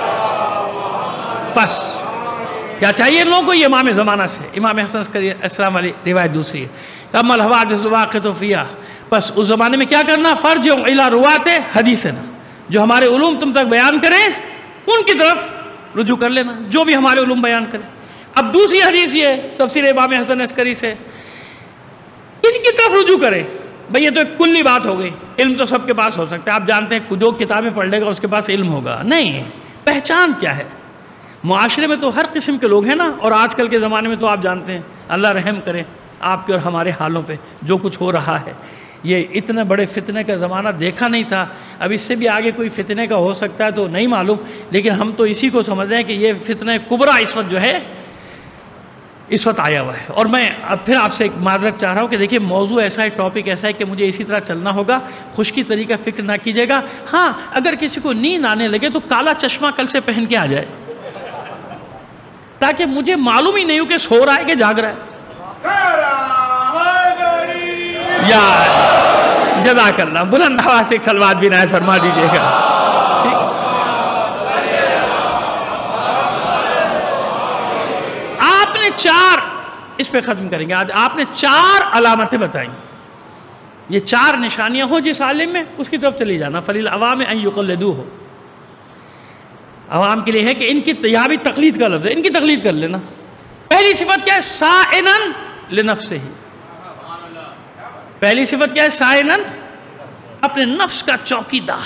بس کیا چاہیے ان لوگوں کو؟ یہ امام زمانہ سے، امام حسن عسکری السلام علیہ روایت دوسری ہے۔ اما الحوادث الواقعۃ فیہا، بس اس زمانے میں کیا کرنا؟ فرجعوا الی رواۃ حدیثنا، جو ہمارے علوم تم تک بیان کریں ان کی طرف رجوع کر لینا، جو بھی ہمارے علوم بیان کریں۔ اب دوسری حدیث یہ تفسیر امام حسن عسکری سے، ان کی طرف رجوع کریں۔ بھئی یہ تو ایک کلی بات ہو گئی، علم تو سب کے پاس ہو سکتا ہے، آپ جانتے ہیں جو کتابیں پڑھ لے گا اس کے پاس علم ہوگا، نہیں، پہچان کیا ہے؟ معاشرے میں تو ہر قسم کے لوگ ہیں نا، اور آج کل کے زمانے میں تو آپ جانتے ہیں، اللہ رحم کرے آپ کے اور ہمارے حالوں پہ جو کچھ ہو رہا ہے۔ یہ اتنے بڑے فتنے کا زمانہ دیکھا نہیں تھا، اب اس سے بھی آگے کوئی فتنے کا ہو سکتا ہے تو نہیں معلوم، لیکن ہم تو اسی کو سمجھ رہے ہیں کہ یہ فتنہ کبریٰ اس وقت جو ہے اس وقت آیا ہوا ہے۔ اور میں اب پھر آپ سے ایک معذرت چاہ رہا ہوں کہ دیکھیے موضوع ایسا ہے، ٹاپک ایسا ہے کہ مجھے اسی طرح چلنا ہوگا، خشکی طریقہ فکر نہ کیجیے گا۔ ہاں اگر کسی کو نیند آنے لگے تو کالا چشمہ کل سے پہن کے آ جائے، تاکہ مجھے معلوم ہی نہیں ہو کہ سو رہا ہے کہ جاگ رہا ہے۔ یا جزاک اللہ، بلند آواز سے ایک صلوات بھی نائے فرما دیجیے گا۔ آپ نے چار، اس پہ ختم کریں گے آج، آپ نے چار علامتیں بتائیں، یہ چار نشانیاں ہوں جس عالم میں، اس کی طرف چلی جانا۔ فَلِلْعَوَامِ أَن يُقَلِّدُوهُ، عوام کے لیے ہے کہ ان کی، یہاں بھی تقلید کا لفظ ہے، ان کی تقلید کر لینا۔ پہلی صفت کیا ہے؟ سائنن لنفسہ، پہلی صفت کیا ہے؟ سائنن، اپنے نفس کا چوکیدار۔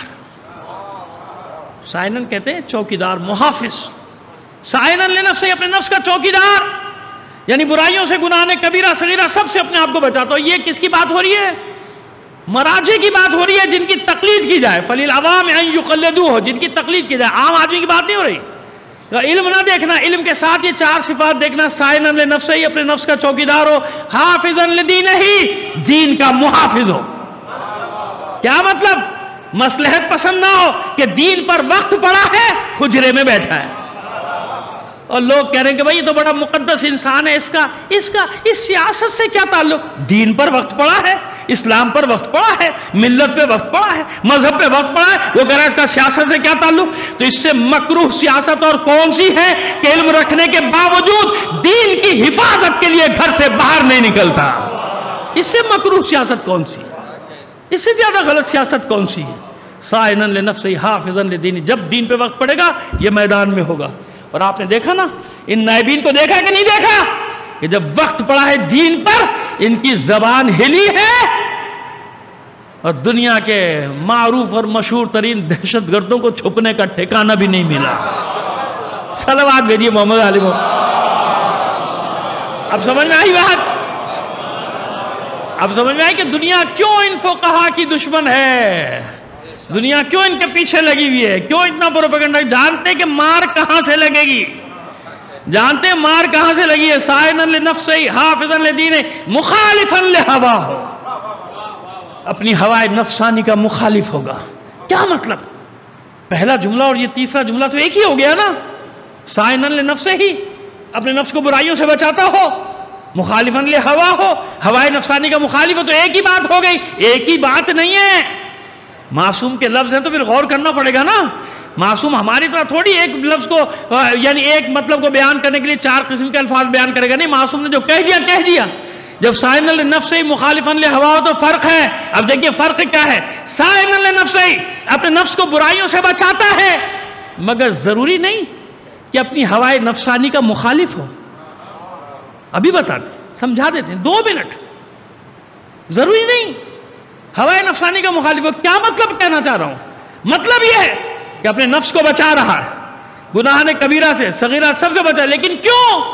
سائنن کہتے ہیں چوکیدار، محافظ۔ سائنن لنفسہ، اپنے نفس کا چوکیدار، یعنی برائیوں سے، گناہ کبیرہ صغیرہ سب سے اپنے آپ کو بچاتا ہو۔ یہ کس کی بات ہو رہی ہے؟ مراجع کی بات ہو رہی ہے جن کی تقلید کی جائے۔ فَلِلْعَوَامِ أَن يُقَلِّدُوهُ، جن کی تقلید کی جائے، عام آدمی کی بات نہیں ہو رہی۔ علم نہ دیکھنا، علم کے ساتھ یہ چار صفات دیکھنا۔ سائنن لنفسہ، اپنے نفس کا چوکیدار ہو، حافظاً لدینہ، دین کا محافظ ہو۔ کیا مطلب؟ مصلحت پسند نہ ہو کہ دین پر وقت پڑا ہے، حجرے میں بیٹھا ہے، اور لوگ کہہ رہے ہیں کہ بھائی یہ تو بڑا مقدس انسان ہے، اس سیاست سے کیا تعلق؟ دین پر وقت پڑا ہے، اسلام پر وقت پڑا ہے، ملت پہ وقت پڑا ہے، مذہب پہ وقت پڑا ہے، وہ کہہ رہا ہے اس کا سیاست سے کیا تعلق؟ تو اس سے مکروہ سیاست اور کون سی ہے کہ علم رکھنے کے باوجود دین کی حفاظت کے لیے گھر سے باہر نہیں نکلتا؟ اس سے مکروہ سیاست کون سی؟ اس سے زیادہ غلط سیاست کون سی ہے؟ سائنن لنفسہ حافظاً لدینہ، جب دین پہ وقت پڑے گا یہ میدان میں ہوگا۔ اور آپ نے دیکھا نا ان نائبین کو، دیکھا کہ نہیں دیکھا کہ جب وقت پڑا ہے دین پر، ان کی زبان ہلی ہے، اور دنیا کے معروف اور مشہور ترین دہشت گردوں کو چھپنے کا ٹھکانہ بھی نہیں ملا۔ صلوات بھیجیے محمد علی محمد۔ اب سمجھ میں آئی بات؟ اب سمجھ میں آئی کہ دنیا کیوں ان فقہا کی دشمن ہے، دنیا کیوں ان کے پیچھے لگی ہوئی ہے، کیوں اتنا پروپیگنڈا؟ جانتے کہ مار کہاں سے لگے گی، جانتے ہیں مار کہاں سے لگی ہے۔ سائنن لنفسہ حافظاً لدینہ مخالفاً لہواہ، اپنی ہوائے نفسانی کا مخالف ہوگا۔ کیا مطلب؟ پہلا جملہ اور یہ تیسرا جملہ تو ایک ہی ہو گیا نا۔ سائنن لنفسہ ہی، اپنے نفس کو برائیوں سے بچاتا ہو، مخالفاً لہواہ ہو، ہوائے نفسانی کا مخالف ہو، تو ایک ہی بات ہو گئی۔ ایک ہی بات نہیں ہے، معصوم کے لفظ ہیں تو پھر غور کرنا پڑے گا نا۔ معصوم ہماری طرح تھوڑی ایک لفظ کو، یعنی ایک مطلب کو بیان کرنے کے لیے چار قسم کے الفاظ بیان کرے گا، نہیں، معصوم نے جو کہہ دیا کہہ دیا۔ جب سائنن لنفسہ مخالفاً لہواہ تو فرق ہے۔ اب دیکھیے فرق کیا ہے۔ سائنن لنفسہ اپنے نفس کو برائیوں سے بچاتا ہے، مگر ضروری نہیں کہ اپنی ہوائے نفسانی کا مخالف ہو۔ ابھی بتاتے، سمجھا دیتے ہیں، 2 منٹ، ضروری نہیں ہوائے نفسانی کا مخالف ہو۔ کیا مطلب کہنا چاہ رہا ہوں؟ مطلب یہ ہے کہ اپنے نفس کو بچا رہا ہے، گناہ کبیرہ سے، صغیرہ سب سے بچا، لیکن کیوں؟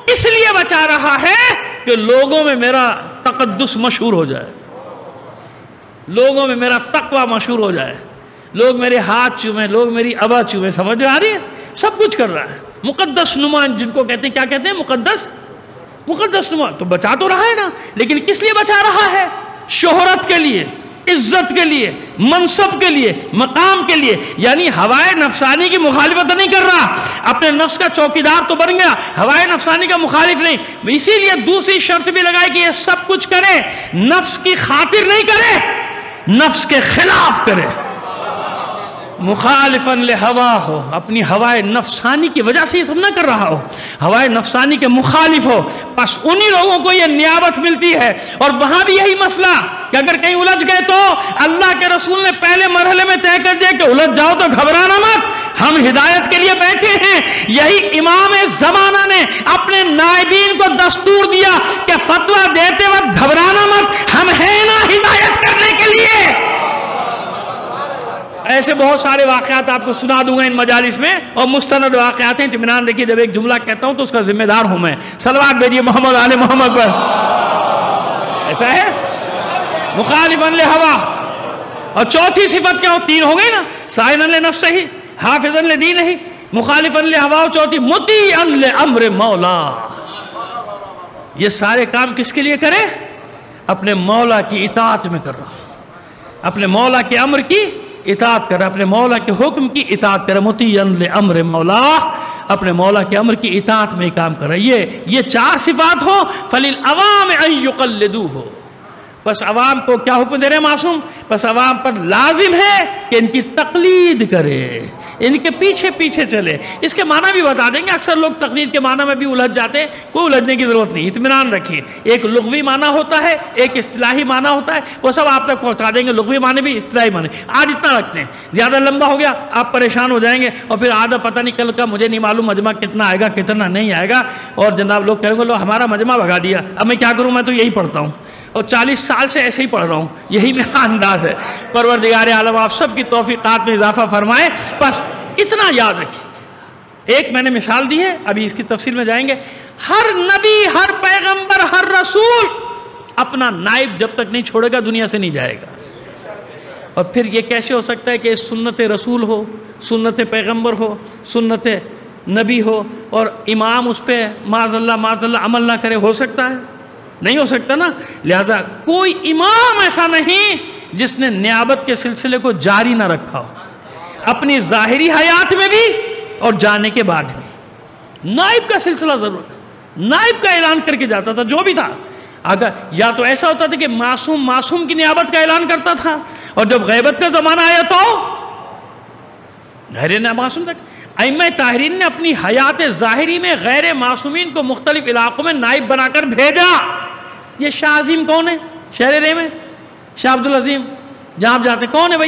اس لیے بچا رہا ہے کہ لوگوں میں میرا تقدس مشہور ہو جائے، لوگوں میں میرا تقوی مشہور ہو جائے، لوگ میرے ہاتھ چومیں، لوگ میری ابا چومیں. سمجھ آ رہی ہے؟ سب کچھ کر رہا ہے. مقدس نما جن کو کہتے ہیں، کیا کہتے ہیں؟ مقدس نما. تو بچا تو رہا ہے نا، لیکن کس لیے بچا رہا ہے؟ شہرت کے لیے، عزت کے لیے، منصب کے لیے، مقام کے لیے. یعنی ہوائے نفسانی کی مخالفت نہیں کر رہا، اپنے نفس کا چوکیدار تو بن گیا، ہوائے نفسانی کا مخالف نہیں. اسی لیے دوسری شرط بھی لگائی کہ یہ سب کچھ کرے، نفس کی خاطر نہیں کرے، نفس کے خلاف کرے. مخالفاً لہوا ہو، اپنی ہوائے نفسانی کی وجہ سے یہ سب نہ کر رہا ہو، ہوائے نفسانی کے مخالف ہو. بس انہی لوگوں کو یہ نیابت ملتی ہے. اور وہاں بھی یہی مسئلہ کہ اگر کہیں الجھ گئے تو اللہ کے رسول نے پہلے مرحلے میں طے کر دیا کہ الجھ جاؤ تو گھبرانا مت، ہم ہدایت کے لیے بیٹھے ہیں. یہی امام زمانہ نے اپنے نائبین کو دستور دیا کہ فتویٰ دیتے وقت گھبرانا مت، ہم ہیں نا ہدایت کرنے کے لیے. ایسے بہت سارے واقعات آپ کو سنا دوں گا ان مجالس میں، اور مستند واقعات ہیں. اطمینان رکھیے، جب ایک جملہ کہتا ہوں تو اس کا ذمہ دار ہوں میں. صلوات بھیجیے محمد آل محمد پر. ایسا ہے مخالفاً لہوا. اور چوتھی صفت کیا ہو؟ تین ہو گئی نا، سائناً لنفسہ ہی، حافظاً لدینہ ہی، مخالفاً لہوا. اور چوتھی مطیعاً لامر مولا. یہ سارے کام کس کے لیے کرے؟ اپنے مولا کی اطاعت میں کر رہا، اپنے مولا کے امر کی اطاعت کرے، اپنے مولا کے حکم کی اطاعت کرے. مطیعاً لامر مولا، اپنے مولا کے امر کی اطاعت میں کام کرے. یہ چار صفات ہو. فَلِلْعَوَامِ أَن يُقَلِّدُوهُ. بس عوام کو کیا حکم دے رہے ہیں معصوم؟ بس عوام پر لازم ہے کہ ان کی تقلید کرے، ان کے پیچھے پیچھے چلے. اس کے معنی بھی بتا دیں گے. اکثر لوگ تقلید کے معنی میں بھی الجھ جاتے ہیں، کوئی الجھنے کی ضرورت نہیں. اطمینان رکھیے، ایک لغوی معنی ہوتا ہے، ایک اصطلاحی معنی ہوتا ہے. وہ سب آپ تک پہنچا دیں گے، لغوی معنی بھی، اصطلاحی معنی. آج اتنا رکھتے ہیں، زیادہ لمبا ہو گیا آپ پریشان ہو جائیں گے، اور پھر آدھا پتہ نہیں کل کا مجھے نہیں معلوم مجمع کتنا آئے گا کتنا نہیں آئے گا. اور جناب لوگ کہیں گے لو ہمارا مجمع بھگا دیا. اب میں کیا کروں؟ میں تو یہی پڑھتا ہوں اور 40 سال سے ایسے ہی پڑھ رہا ہوں، یہی میرا انداز ہے. پروردگار عالم آپ سب کی توفیقات میں اضافہ فرمائے. بس اتنا یاد رکھیے. ایک میں نے مثال دی ہے، ابھی اس کی تفصیل میں جائیں گے. ہر نبی، ہر پیغمبر، ہر رسول اپنا نائب جب تک نہیں چھوڑے گا دنیا سے نہیں جائے گا. اور پھر یہ کیسے ہو سکتا ہے کہ سنت رسول ہو، سنت پیغمبر ہو، سنت نبی ہو، اور امام اس پہ معاذ اللہ عمل نہ کرے؟ ہو سکتا ہے؟ نہیں ہو سکتا نا. لہذا کوئی امام ایسا نہیں جس نے نیابت کے سلسلے کو جاری نہ رکھا ہو، اپنی ظاہری حیات میں بھی اور جانے کے بعد بھی. نائب کا سلسلہ ضرور تھا، نائب کا اعلان کر کے جاتا تھا جو بھی تھا. اگر یا تو ایسا ہوتا تھا کہ معصوم کی نیابت کا اعلان کرتا تھا، اور جب غیبت کا زمانہ آیا تو غیر معصوم تک. ائمہ طاہرین نے اپنی حیات ظاہری میں غیر معصومین کو مختلف علاقوں میں نائب بنا کر بھیجا. یہ شاہ عظیم کون ہے؟ شہر رے میں شاہ عبدالعظیم، جہاں آپ جاتے کون ہے بھائی؟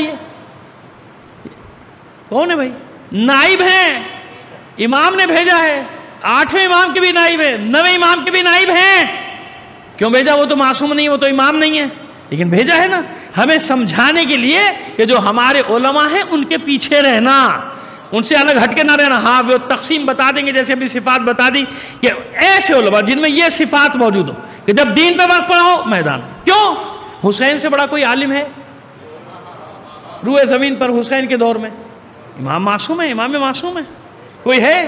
کون ہے بھائی؟ نائب ہیں، امام نے بھیجا ہے. 8ویں امام کے بھی نائب ہیں، 9ویں امام کے بھی نائب ہیں. کیوں بھیجا؟ وہ تو معصوم نہیں، وہ تو امام نہیں ہے، لیکن بھیجا ہے نا ہمیں سمجھانے کے لیے کہ جو ہمارے علماء ہیں ان کے پیچھے رہنا، ان سے الگ ہٹ کے نہ رہنا. ہاں وہ تقسیم بتا دیں گے، جیسے ابھی صفات بتا دی کہ ایسے علماء جن میں یہ صفات موجود ہو کہ جب دین پہ وقت پڑا ہو میدان. کیوں؟ حسین سے بڑا کوئی عالم ہے روئے زمین پر حسین کے دور میں؟ امام معصوم ہے، امام معصوم ہے. کوئی ہے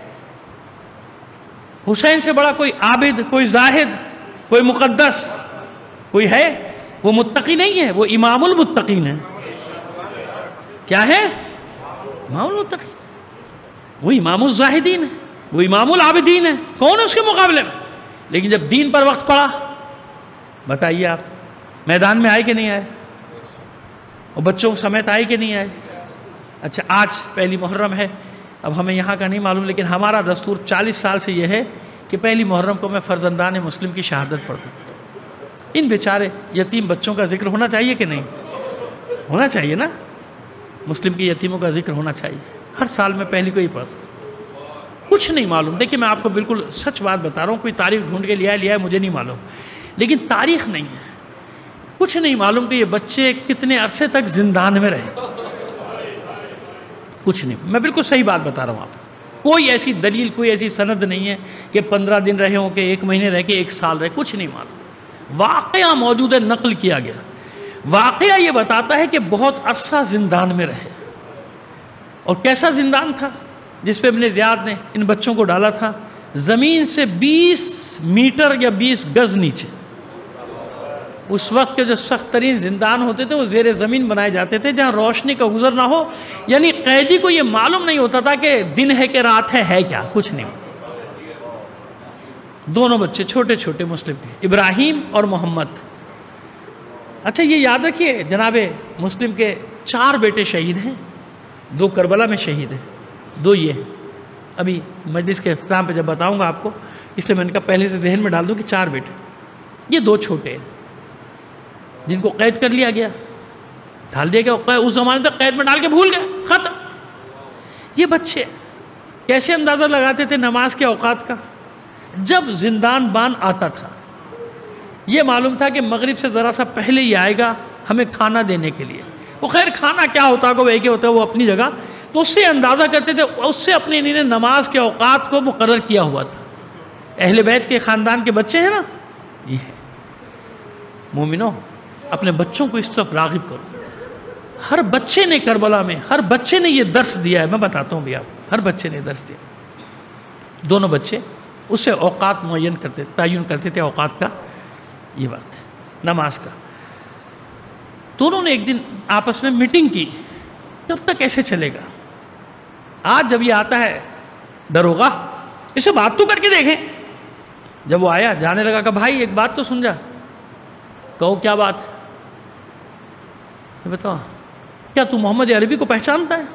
حسین سے بڑا کوئی عابد، کوئی زاہد، کوئی مقدس کوئی ہے؟ وہ متقی نہیں ہے، وہ امام المتقین ہے. کیا ہے؟ امام المتقین. وہ امام الزاہدین ہے، وہ امام العابدین ہے. کون ہے اس کے مقابلے میں؟ لیکن جب دین پر وقت پڑا، بتائیے آپ میدان میں آئے کہ نہیں آئے؟ اور بچوں سمیت آئے کہ نہیں آئے؟ اچھا آج پہلی محرم ہے، اب ہمیں یہاں کا نہیں معلوم، لیکن ہمارا دستور 40 سال سے یہ ہے کہ پہلی محرم کو میں فرزندان مسلم کی شہادت پڑھوں. ان بیچارے یتیم بچوں کا ذکر ہونا چاہیے کہ نہیں؟ ہونا چاہیے نا. مسلم کی یتیموں کا ذکر ہونا چاہیے. ہر سال میں پہلی کو ہی پڑھتا. کچھ نہیں معلوم. دیکھیں میں آپ کو بالکل سچ بات بتا رہا ہوں، کوئی تاریخ ڈھونڈ کے لیا ہے مجھے نہیں معلوم، لیکن تاریخ نہیں ہے. کچھ نہیں معلوم کہ یہ بچے کتنے عرصے تک زندان میں رہے. کچھ نہیں. میں بالکل صحیح بات بتا رہا ہوں آپ. کوئی ایسی دلیل، کوئی ایسی سند نہیں ہے کہ 15 دن رہے ہوں، کہ 1 مہینے رہ کے 1 سال رہے، کچھ نہیں معلوم۔ واقعہ موجود ہے، نقل کیا گیا۔ واقعہ یہ بتاتا ہے کہ بہت عرصہ زندان میں رہے۔ اور کیسا زندان تھا جس پہ ابن زیاد نے ان بچوں کو ڈالا تھا؟ زمین سے 20 میٹر یا 20 گز نیچے۔ اس وقت کے جو سخت ترین زندان ہوتے تھے وہ زیر زمین بنائے جاتے تھے، جہاں روشنی کا گزر نہ ہو، یعنی قیدی کو یہ معلوم نہیں ہوتا تھا کہ دن ہے کہ رات ہے کیا، کچھ نہیں۔ دونوں بچے چھوٹے چھوٹے مسلم کے، ابراہیم اور محمد۔ اچھا یہ یاد رکھیے، جناب مسلم کے 4 بیٹے شہید ہیں، 2 کربلا میں شہید ہیں، 2 یہ ہیں۔ ابھی مجلس کے اختتام پہ جب بتاؤں گا آپ کو، اس لیے میں نے کہا پہلے سے ذہن میں ڈال دوں کہ 4 بیٹے، یہ 2 چھوٹے ہیں جن کو قید کر لیا گیا، ڈال دیا گیا، اس زمانے تک قید میں ڈال کے بھول گئے، ختم۔ یہ بچے کیسے اندازہ لگاتے تھے نماز کے اوقات کا؟ جب زندان بان آتا تھا، یہ معلوم تھا کہ مغرب سے ذرا سا پہلے ہی آئے گا ہمیں کھانا دینے کے لیے۔ وہ خیر کھانا کیا ہوتا ہے، وہ ایک ہی ہوتا ہے، وہ اپنی جگہ، تو اس سے اندازہ کرتے تھے، اس سے اپنے انہوں نے نماز کے اوقات کو مقرر کیا ہوا تھا۔ اہل بیت کے خاندان کے بچے ہیں نا، یہ ہے۔ مومنوں، اپنے بچوں کو اس طرف راغب کرو۔ ہر بچے نے کربلا میں، ہر بچے نے یہ درس دیا ہے، میں بتاتا ہوں بھی آپ، ہر بچے نے درس دیا۔ دونوں بچے اس سے اوقات معین کرتے، تعین کرتے تھے اوقات کا، یہ بات ہے نماز کا۔ دونوں نے ایک دن آپس میں میٹنگ کی، کب تک ایسے چلے گا؟ آج جب یہ آتا ہے دروغہ، اسے بات تو کر کے دیکھیں۔ جب وہ آیا، جانے لگا کہ بھائی ایک بات تو سمجھا۔ کہو کیا بات ہے؟ بتاؤ، کیا تو محمد عربی کو پہچانتا ہے؟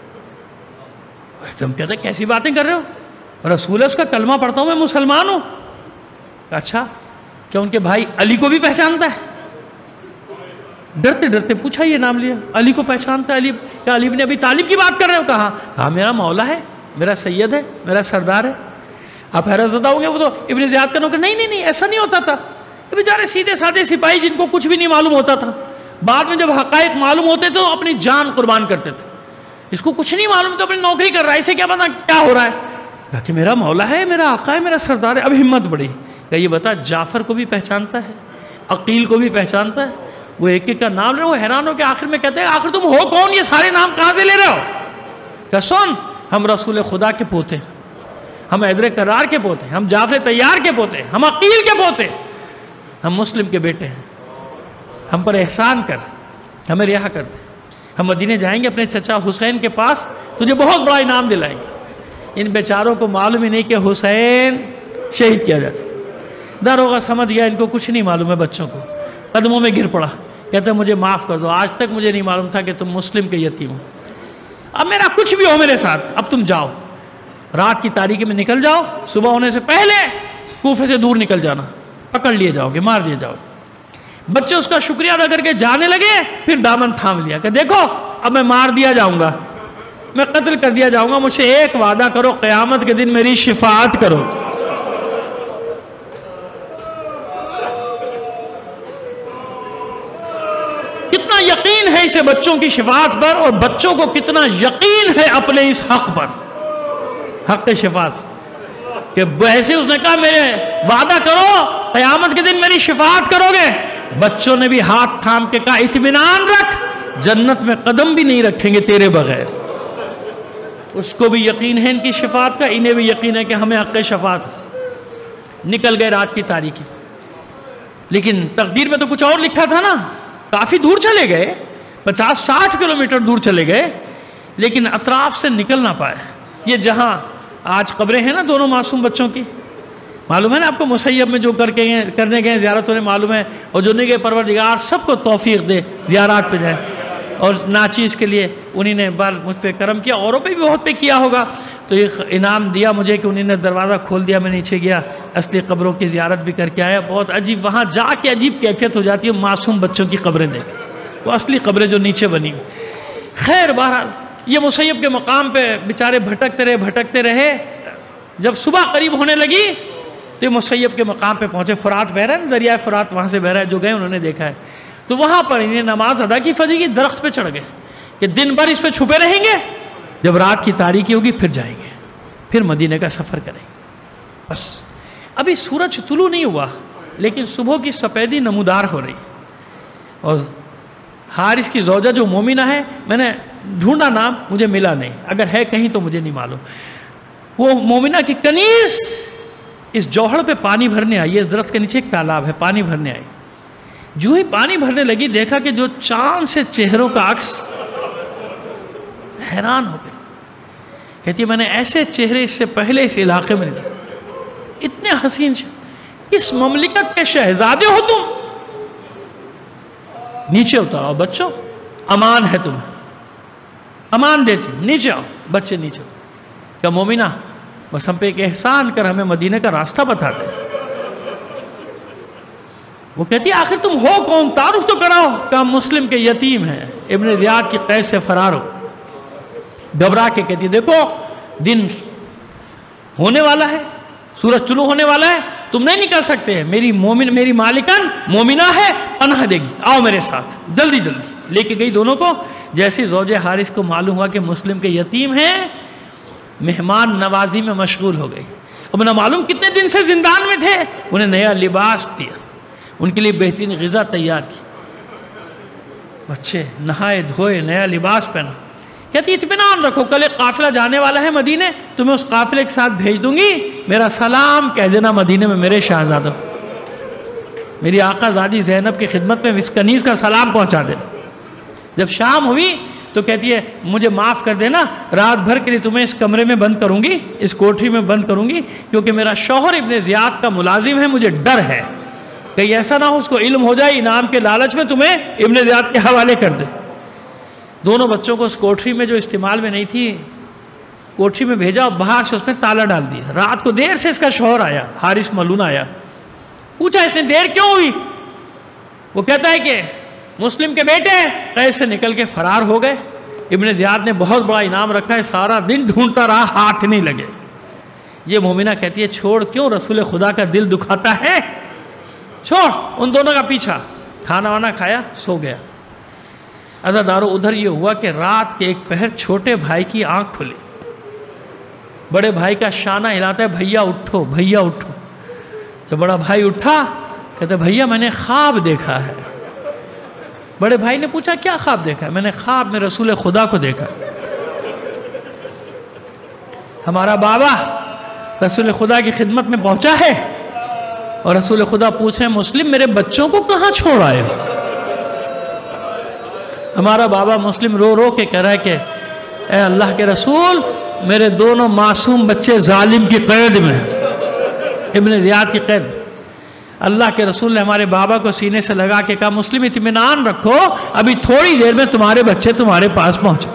تم کہتے کیسی باتیں کر رہے ہو؟ رسول ہے، اس کا کلمہ پڑھتا ہوں، میں مسلمان ہوں۔ اچھا، کیا ان کے بھائی علی کو بھی پہچانتا ہے؟ ڈرتے ڈرتے پوچھا، یہ نام لیا، علی کو پہچانتا ہے؟ علی، کیا علی بن ابی طالب کی بات کر رہے ہو؟ کہا میرا مولا ہے، میرا سید ہے، میرا سردار ہے۔ آپ حیرت زدہ ہوں گے، وہ تو ابن زیاد کا نوکر۔ نہیں، ایسا نہیں ہوتا تھا۔ یہ بیچارے سیدھے سادے سپاہی جن کو کچھ بھی نہیں معلوم ہوتا تھا، بعد میں جب حقائق معلوم ہوتے تھے تو اپنی جان قربان کرتے تھے۔ اس کو کچھ نہیں معلوم تو اپنی نوکری کر رہا ہے، اسے کیا پتا کیا ہو رہا ہے؟ کہ میرا مولا ہے، میرا آقا ہے، میرا سردار ہے۔ اب ہمت بڑھی کہ یہ بتا، جعفر کو بھی پہچانتا ہے، عقیل کو بھی پہچانتا ہے؟ وہ ایک ایک کا نام لے، وہ حیران ہو کے آخر میں کہتے ہیں، آخر تم ہو کون؟ یہ سارے نام کہاں سے لے رہے ہو؟ کہ سن، ہم رسول خدا کے پوتے، ہم حیدر کرار کے پوتے، ہم جعفر طیار کے پوتے، ہم عقیل کے پوتے، ہم مسلم کے بیٹے ہیں۔ ہم پر احسان کر، ہمیں رہا کر دے، ہم مدینے جائیں گے اپنے چچا حسین کے پاس، تجھے بہت بڑا انعام دلائیں گے۔ ان بیچاروں کو معلوم ہی نہیں کہ حسین شہید کیا جاتا۔ داروغہ سمجھ گیا ان کو کچھ نہیں معلوم ہے، بچوں کو قدموں میں گر پڑا، کہتے ہیں مجھے معاف کر دو، آج تک مجھے نہیں معلوم تھا کہ تم مسلم کے یتیم ہو، اب میرا کچھ بھی ہو میرے ساتھ، اب تم جاؤ، رات کی تاریکی میں نکل جاؤ، صبح ہونے سے پہلے کوفے سے دور نکل جانا، پکڑ لیے جاؤ گے، مار دیے جاؤ۔ بچے اس کا شکریہ ادا کر کے جانے لگے، پھر دامن تھام لیا کہ دیکھو اب میں مار دیا جاؤں گا، میں قتل کر دیا جاؤں گا، مجھ سے ایک وعدہ کرو، قیامت کے دن میری شفاعت کرو۔ کتنا یقین ہے اسے بچوں کی شفاعت پر، اور بچوں کو کتنا یقین ہے اپنے اس حق پر، حق شفاعت، کہ ایسے اس نے کہا میرے وعدہ کرو قیامت کے دن میری شفاعت کرو گے۔ بچوں نے بھی ہاتھ تھام کے کہا اطمینان رکھ، جنت میں قدم بھی نہیں رکھیں گے تیرے بغیر۔ اس کو بھی یقین ہے ان کی شفاعت کا، انہیں بھی یقین ہے کہ ہمیں حق شفاعت۔ نکل گئے رات کی تاریکی، لیکن تقدیر میں تو کچھ اور لکھا تھا نا، کافی دور چلے گئے، 50-60 کلومیٹر دور چلے گئے، لیکن اطراف سے نکل نہ پائے۔ یہ جہاں آج قبریں ہیں نا دونوں معصوم بچوں کی، معلوم ہے نا آپ کو، مسیب میں جو کرنے گئے زیارت انہیں معلوم ہے، اور جو نہیں گئے پروردگار سب کو توفیق دے زیارات پہ جائے۔ اور ناچیز کے لیے انہی نے بار مجھ پہ کرم کیا، اوروں پہ بھی بہت پہ کیا ہوگا، تو یہ انعام دیا مجھے کہ انہی نے دروازہ کھول دیا، میں نیچے گیا، اصلی قبروں کی زیارت بھی کر کے آیا۔ بہت عجیب، وہاں جا کے عجیب کیفیت ہو جاتی ہے معصوم بچوں کی قبریں دیکھ، وہ اصلی قبریں جو نیچے بنی۔ خیر بہرحال یہ مسیب کے مقام پہ بیچارے بھٹکتے رہے۔ جب صبح قریب ہونے لگی تو یہ مسیب کے مقام پہ پہنچے، فرات بہ رہا ہے، دریائے فرات وہاں سے بہ رہا ہے، جو گئے انہوں نے دیکھا ہے۔ تو وہاں پر انہیں نماز ادا کی فجر کی، درخت پہ چڑھ گئے کہ دن بھر اس پہ چھپے رہیں گے، جب رات کی تاریکی ہوگی پھر جائیں گے۔ پھر مدینہ کا سفر کریں. بس ابھی سورج طلوع نہیں ہوا لیکن صبح کی سفیدی نمودار ہو رہی. اور حارث کی زوجہ جو مومنہ ہے، میں نے ڈھونڈا نام، مجھے ملا نہیں، اگر ہے کہیں تو مجھے نہیں معلوم. وہ مومنہ کی کنیز اس جوہر پہ پانی بھرنے آئی. اس درخت کے نیچے ایک تالاب ہے، پانی بھرنے آئی. جو ہی پانی بھرنے لگی دیکھا کہ جو چاند سے چہروں کا عکس، حیران ہو گئی. کہتی ہے میں نے ایسے چہرے اس سے پہلے اس علاقے میں نہیں دیکھے. اتنے حسین کس مملکت کے شہزادے ہو تم؟ نیچے اترو بچوں، امان ہے تمہیں، امان دیتی ہوں، نیچے آؤ. بچے نیچے اترو. کہ مومنہ بس ہم پہ ایک احسان کر ہمیں مدینہ کا راستہ بتا دے. وہ کہتی ہے آخر تم ہو کون، تعارف تو کراؤ. کہ ہم مسلم کے یتیم ہیں، ابن زیاد کی قید سے فرار ہو. گھبرا کے کہتی ہے دیکھو دن ہونے والا ہے، سورج طلوع ہونے والا ہے، تم نہیں نکل سکتے. میری مالکن مومنہ ہے، پناہ دے گی، آؤ میرے ساتھ. جلدی جلدی لے کے گئی دونوں کو. جیسے زوج حارث کو معلوم ہوا کہ مسلم کے یتیم ہیں، مہمان نوازی میں مشغول ہو گئی. اب نہ معلوم کتنے دن سے زندان میں تھے. انہیں نیا لباس دیا، ان کے لیے بہترین غذا تیار کی. بچے نہائے دھوئے، نیا لباس پہنا. کہتی اطمینان رکھو، کل ایک قافلہ جانے والا ہے مدینے، تمہیں اس قافلے کے ساتھ بھیج دوں گی. میرا سلام کہہ دینا مدینے میں میرے شہزادوں، میری آقا زادی زینب کی خدمت میں اس کنیز کا سلام پہنچا دینا. جب شام ہوئی تو کہتی ہے مجھے معاف کر دینا، رات بھر کے لیے تمہیں اس کمرے میں بند کروں گی، اس کوٹری میں بند کروں گی، کیونکہ میرا شوہر ابن زیاد کا ملازم ہے، مجھے ڈر ہے کہ ایسا نہ ہو اس کو علم ہو جائے، انعام کے لالچ میں تمہیں ابن زیاد کے حوالے کر دے. دونوں بچوں کو اس کوٹری میں جو استعمال میں نہیں تھی کوٹری میں بھیجا اور باہر سے اس میں تالا ڈال دیا. رات کو دیر سے اس کا شوہر آیا، حارث ملون آیا. پوچھا اس نے دیر کیوں ہوئی؟ وہ کہتا ہے کہ مسلم کے بیٹے قید سے نکل کے فرار ہو گئے. ابن زیاد نے بہت بڑا انعام رکھا ہے، سارا دن ڈھونڈتا رہا، ہاتھ نہیں لگے. یہ مومنہ کہتی ہے چھوڑ، کیوں رسول خدا کا دل دکھاتا ہے، چھوڑ ان دونوں کا پیچھا. کھانا وانا کھایا، سو گیا. عزادارو ادھر یہ ہوا کہ رات کے ایک پہر چھوٹے بھائی کی آنکھ کھلی. بڑے بھائی کا شانہ ہلاتا ہے، بھیا اٹھو بھیا اٹھو. جب بڑا بھائی اٹھا کہتا ہے بھیا میں نے خواب دیکھا ہے. بڑے بھائی نے پوچھا کیا خواب دیکھا ہے؟ میں نے خواب میں رسول خدا کو دیکھا. ہمارا بابا رسول خدا کی خدمت میں پہنچا ہے اور رسول خدا پوچھے مسلم میرے بچوں کو کہاں چھوڑ آئے ہو؟ ہمارا بابا مسلم رو رو کے کہہ رہا ہے کہ اے اللہ کے رسول میرے دونوں معصوم بچے ظالم کی قید میں، ابن زیاد کی قید. اللہ کے رسول نے ہمارے بابا کو سینے سے لگا کے کہا مسلم اطمینان رکھو، ابھی تھوڑی دیر میں تمہارے بچے تمہارے پاس پہنچے.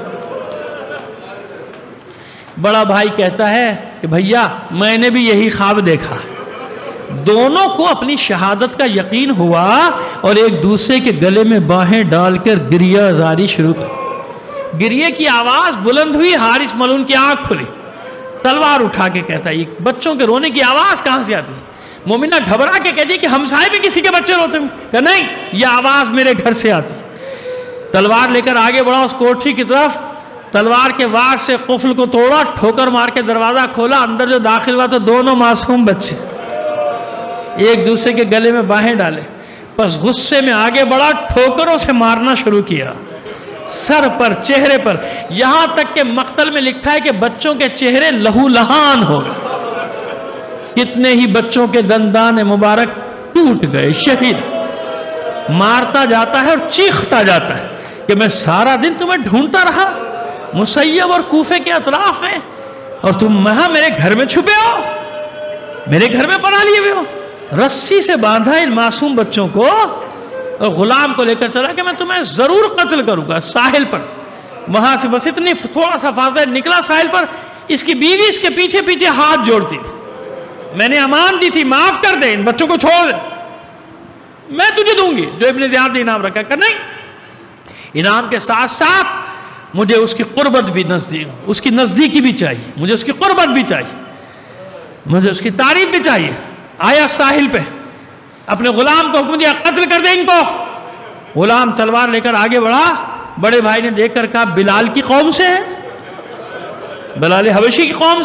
بڑا بھائی کہتا ہے کہ بھیا میں نے بھی یہی خواب دیکھا. دونوں کو اپنی شہادت کا یقین ہوا اور ایک دوسرے کے گلے میں باہیں ڈال کر گریہ زاری شروع کر. گریے کی آواز بلند ہوئی، حارث ملعون کی آنکھ کھلی، تلوار اٹھا کے کہتا ہے بچوں کے رونے کی آواز کہاں سے آتی ہے؟ مومنہ گھبرا کے کہتی ہے کہ ہمسائے میں کسی کے بچے روتے ہیں؟ کہ نہیں، یہ آواز میرے گھر سے آتی. تلوار لے کر آگے بڑھا اس کوٹری کی طرف، تلوار کے وار سے قفل کو توڑا، ٹھوکر مار کے دروازہ کھولا. اندر جو داخل ہوا تو دونوں معصوم بچے ایک دوسرے کے گلے میں باہیں ڈالے. بس غصے میں آگے بڑھا، ٹھوکروں سے مارنا شروع کیا، سر پر، چہرے پر، یہاں تک کہ مقتل میں لکھا ہے کہ بچوں کے چہرے لہو لہان ہو گئے. کتنے ہی بچوں کے دندان مبارک ٹوٹ گئے. شہید مارتا جاتا ہے اور چیختا جاتا ہے کہ میں سارا دن تمہیں ڈھونڈتا رہا مسیب اور کوفے کے اطراف میں، اور تم وہاں میرے گھر میں چھپے ہو، میرے گھر میں پناہ لیے ہوئے ہو. رسی سے باندھا ان معصوم بچوں کو اور غلام کو لے کر چلا کہ میں تمہیں ضرور قتل کروں گا. ساحل پر وہاں سے بس اتنی تھوڑا سا فاصلہ نکلا ساحل پر، اس کی بیوی اس کے پیچھے پیچھے ہاتھ جوڑتی، میں نے امان دی تھی، معاف کر دے، ان بچوں کو چھوڑ دے، میں تجھے دوں گی جو ابن زیاد نے انعام رکھا. کہ نہیں، انعام کے ساتھ ساتھ مجھے اس کی قربت بھی نزدیک، اس کی نزدیکی بھی چاہیے، مجھے اس کی قربت بھی چاہیے، مجھے اس کی تعریف بھی چاہیے. آیا ساحل پہ، اپنے غلام کو حکم دیا قتل کر دے ان کو. غلام تلوار لے کر آگے بڑھا. بڑے بھائی نے دیکھ کر کہا بلال کی قوم سے ہے، بلال حبشی کی قوم سے.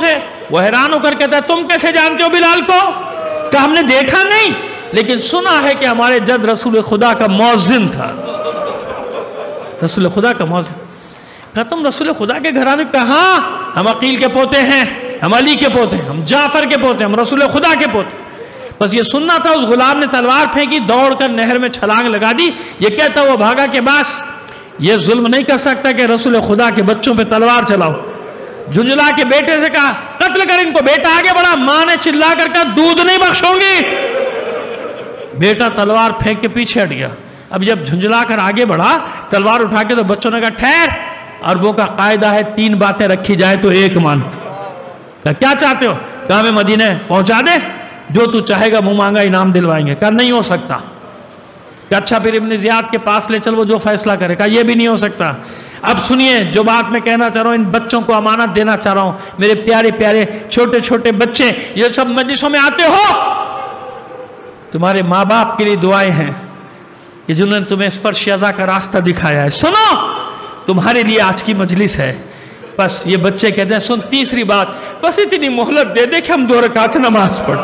وہ حیران ہو کر کہتا ہے تم کیسے جانتے ہو بلال کو؟ کہ ہم نے دیکھا نہیں لیکن سنا ہے کہ ہمارے جد رسول خدا کا مؤذن تھا. رسول خدا کا مؤذن. کہا تم رسول خدا کے گھرانے؟ کہا ہم عقیل کے پوتے ہیں، ہم علی کے پوتے ہیں، ہم جعفر کے پوتے ہیں، ہم رسول خدا کے پوتے ہیں. بس یہ سننا تھا. اس غلام نے تلوار پھینکی، دوڑ کر نہر میں چھلانگ لگا دی. یہ کہتا وہ بھاگا کہ بس یہ ظلم نہیں کر سکتا کہ رسول خدا کے بچوں پہ تلوار چلاؤ. جھنجھلا کے بیٹے سے کہا قتل کر ان کو. بیٹا آگے بڑھا. ماں نے چلا کر کہا دودھ نہیں بخشوں گی. بیٹا تلوار پھینک کے پیچھے ہٹ گیا. اب جب جھنجھلا کر آگے بڑھا تلوار اٹھا کے تو بچوں نے کہا ٹھہر. عربوں کا قاعدہ ہے 3 باتیں رکھی جائے تو 1 مانتے. کہا کیا چاہتے ہو؟ کہا ہمیں مدینے پہنچا دے، جو تو چاہے گا منہ مانگا انعام دلوائیں گے. کہا نہیں ہو سکتا. کہ اچھا پھر ابن زیاد کے پاس لے چل، وہ جو فیصلہ کرے. کہا یہ بھی نہیں ہو سکتا. اب سنیے جو بات میں کہنا چاہ رہا ہوں، ان بچوں کو امانت دینا چاہ رہا ہوں. میرے پیارے پیارے چھوٹے چھوٹے بچے یہ سب مجلسوں میں آتے ہو، تمہارے ماں باپ کے لیے دعائیں ہیں کہ جنہوں نے تمہیں اس فرش ازا کا راستہ دکھایا ہے. سنو تمہارے لیے آج کی مجلس ہے. بس یہ بچے کہتے ہیں سن تیسری بات، بس اتنی مہلت دے دے کہ ہم 2 رکعت نماز پڑھ.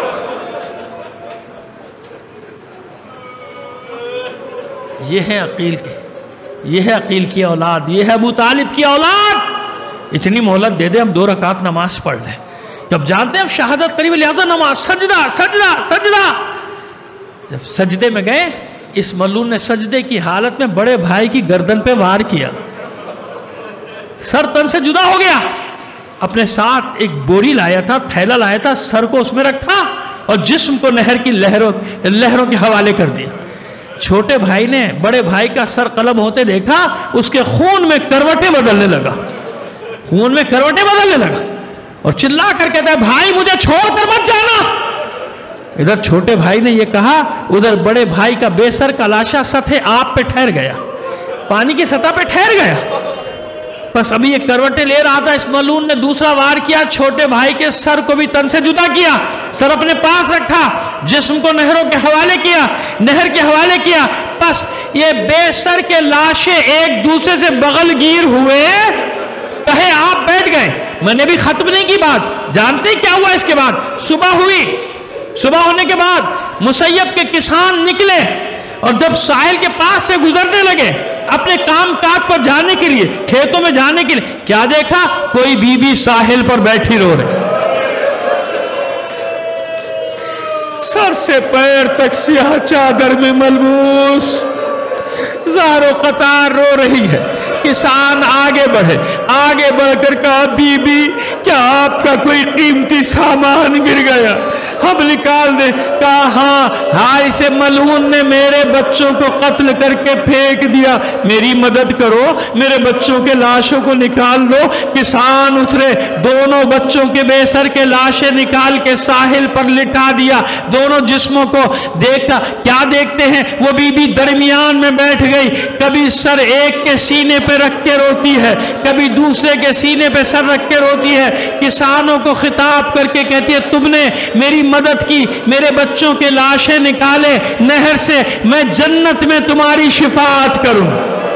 یہ ہے عقیل کے، یہ ہے عقیل کی اولاد، یہ ہے ابو طالب کی اولاد. اتنی مہلت دے دے ہم 2 رکعت نماز پڑھ لیں. جب جانتے ہیں اب شہادت قریب، لہذا نماز سجدہ سجدہ سجدہ. جب سجدے میں گئے اس ملعون نے سجدے کی حالت میں بڑے بھائی کی گردن پہ وار کیا. سر تن سے جدا ہو گیا. اپنے ساتھ ایک بوری لایا تھا، تھیلا لایا تھا، سر کو اس میں رکھا اور جسم کو نہر کی لہروں کے حوالے کر دیا. چھوٹے بھائی نے بڑے بھائی کا سر قلم ہوتے دیکھا، اس کے خون میں کروٹیں بدلنے لگا، خون میں کروٹیں بدلنے لگا اور چلا کر کہتا ہے بھائی مجھے چھوڑ کر مت جانا. ادھر چھوٹے بھائی نے یہ کہا، ادھر بڑے بھائی کا بے سر کا لاشا سطح آپ پہ ٹھہر گیا، پانی کی سطح پہ ٹھہر گیا. بس ابھی یہ کروٹیں لے رہا تھا، اس ملعون نے دوسرا وار کیا، چھوٹے بھائی کے سر کو بھی تن سے جدا کیا، سر اپنے پاس رکھا، جسم کو نہروں کے حوالے کیا، نہر کے حوالے کیا. بس یہ بے سر کے لاشیں ایک دوسرے سے بغل گیر ہوئے، کہے آپ بیٹھ گئے. میں نے بھی ختم نہیں کی بات. جانتے کیا ہوا اس کے بعد؟ صبح ہوئی. صبح ہونے کے بعد مسیب کے کسان نکلے اور جب ساحل کے پاس سے گزرنے لگے اپنے کام کاج پر جانے کے لیے، کھیتوں میں جانے کے لیے، کیا دیکھا؟ کوئی بی بی ساحل پر بیٹھی رو رہے، سر سے پیر تک سیاہ چادر میں ملبوس، زار و قطار رو رہی ہے. کسان آگے بڑھے، آگے بڑھ کر کہا بی بی کیا آپ کا کوئی قیمتی سامان گر گیا؟ ہم نکال دیں. کہا ہاں، حارث ملعون نے میرے بچوں کو قتل کر کے پھینک دیا، میری مدد کرو، میرے بچوں کے لاشوں کو نکال دو. کسان اترے، دونوں بچوں کے بے سر کے لاشیں نکال کے ساحل پر لٹا دیا. دونوں جسموں کو دیکھا. کیا دیکھتے ہیں؟ وہ بی بی درمیان میں بیٹھ گئی، کبھی سر ایک کے سینے پہ رکھ کے روتی ہے، کبھی دوسرے کے سینے پہ سر رکھ کے روتی ہے. کسانوں کو خطاب کر کے کہتی ہے تم نے میری مدد کی، میرے بچوں کے لاشیں نکالے نہر سے، میں جنت میں تمہاری شفاعت کروں،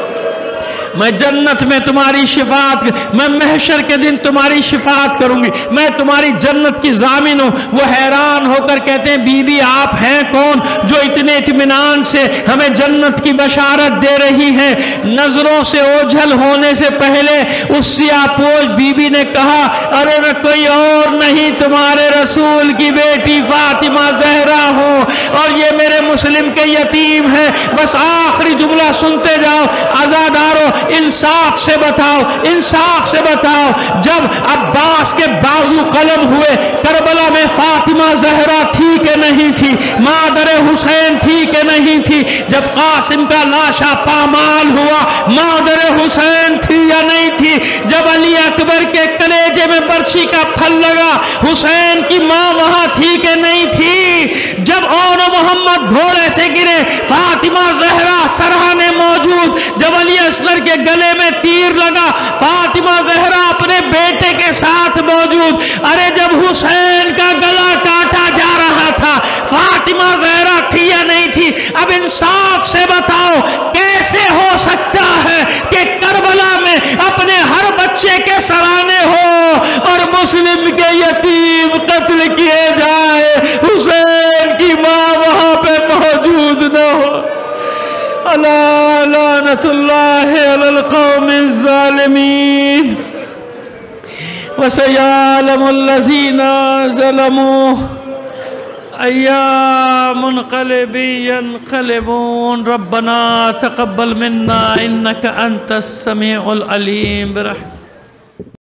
میں جنت میں تمہاری شفاعت، میں محشر کے دن تمہاری شفاعت کروں گی، میں تمہاری جنت کی ضامن ہوں. وہ حیران ہو کر کہتے ہیں بی بی آپ ہیں کون جو اتنے اطمینان سے ہمیں جنت کی بشارت دے رہی ہیں؟ نظروں سے اوجھل ہونے سے پہلے اس سیاہ پوش بی بی نے کہا ارے میں کوئی اور نہیں، تمہارے رسول کی بیٹی فاطمہ زہرا ہوں اور یہ میرے مسلم کے یتیم ہیں. بس آخری جملہ سنتے جاؤ. عزادارو انصاف سے بتاؤ، انصاف سے بتاؤ، جب عباس کے بازو قلم ہوئے کربلا میں فاطمہ زہرا تھی کہ نہیں تھی؟ مادر حسین تھی کہ نہیں تھی؟ جب قاسم کا لاشا پامال ہوا مادر حسین تھی یا نہیں تھی؟ جب علی اکبر کے کلیجے میں برچھی کا پھل لگا حسین کی ماں وہاں تھی کہ نہیں تھی؟ جب اون محمد گھوڑے سے گرے فاطمہ زہرا سرہانے موجود. جب علی اصغر کے گلے میں تیر لگا فاطمہ زہرا اپنے بیٹے کے ساتھ موجود. ارے جب حسین کا گلا کاٹا جا رہا تھا فاطمہ زہرا تھی یا نہیں تھی؟ اب انصاف سے بتاؤ کیسے ہو سکتا ہے کہ کربلا میں اپنے ہر بچے کے سرانے ہو اور مسلم کے یتیم قتل کیے جائے، حسین کی ماں وہاں پہ موجود نہ ہو. الا لعنت اللہ علی القوم الظالمین وسيعلم الذين ظلموا أيّ منقلب ينقلبون. ربنا تقبل منا إنك أنت السميع العليم برحمتك.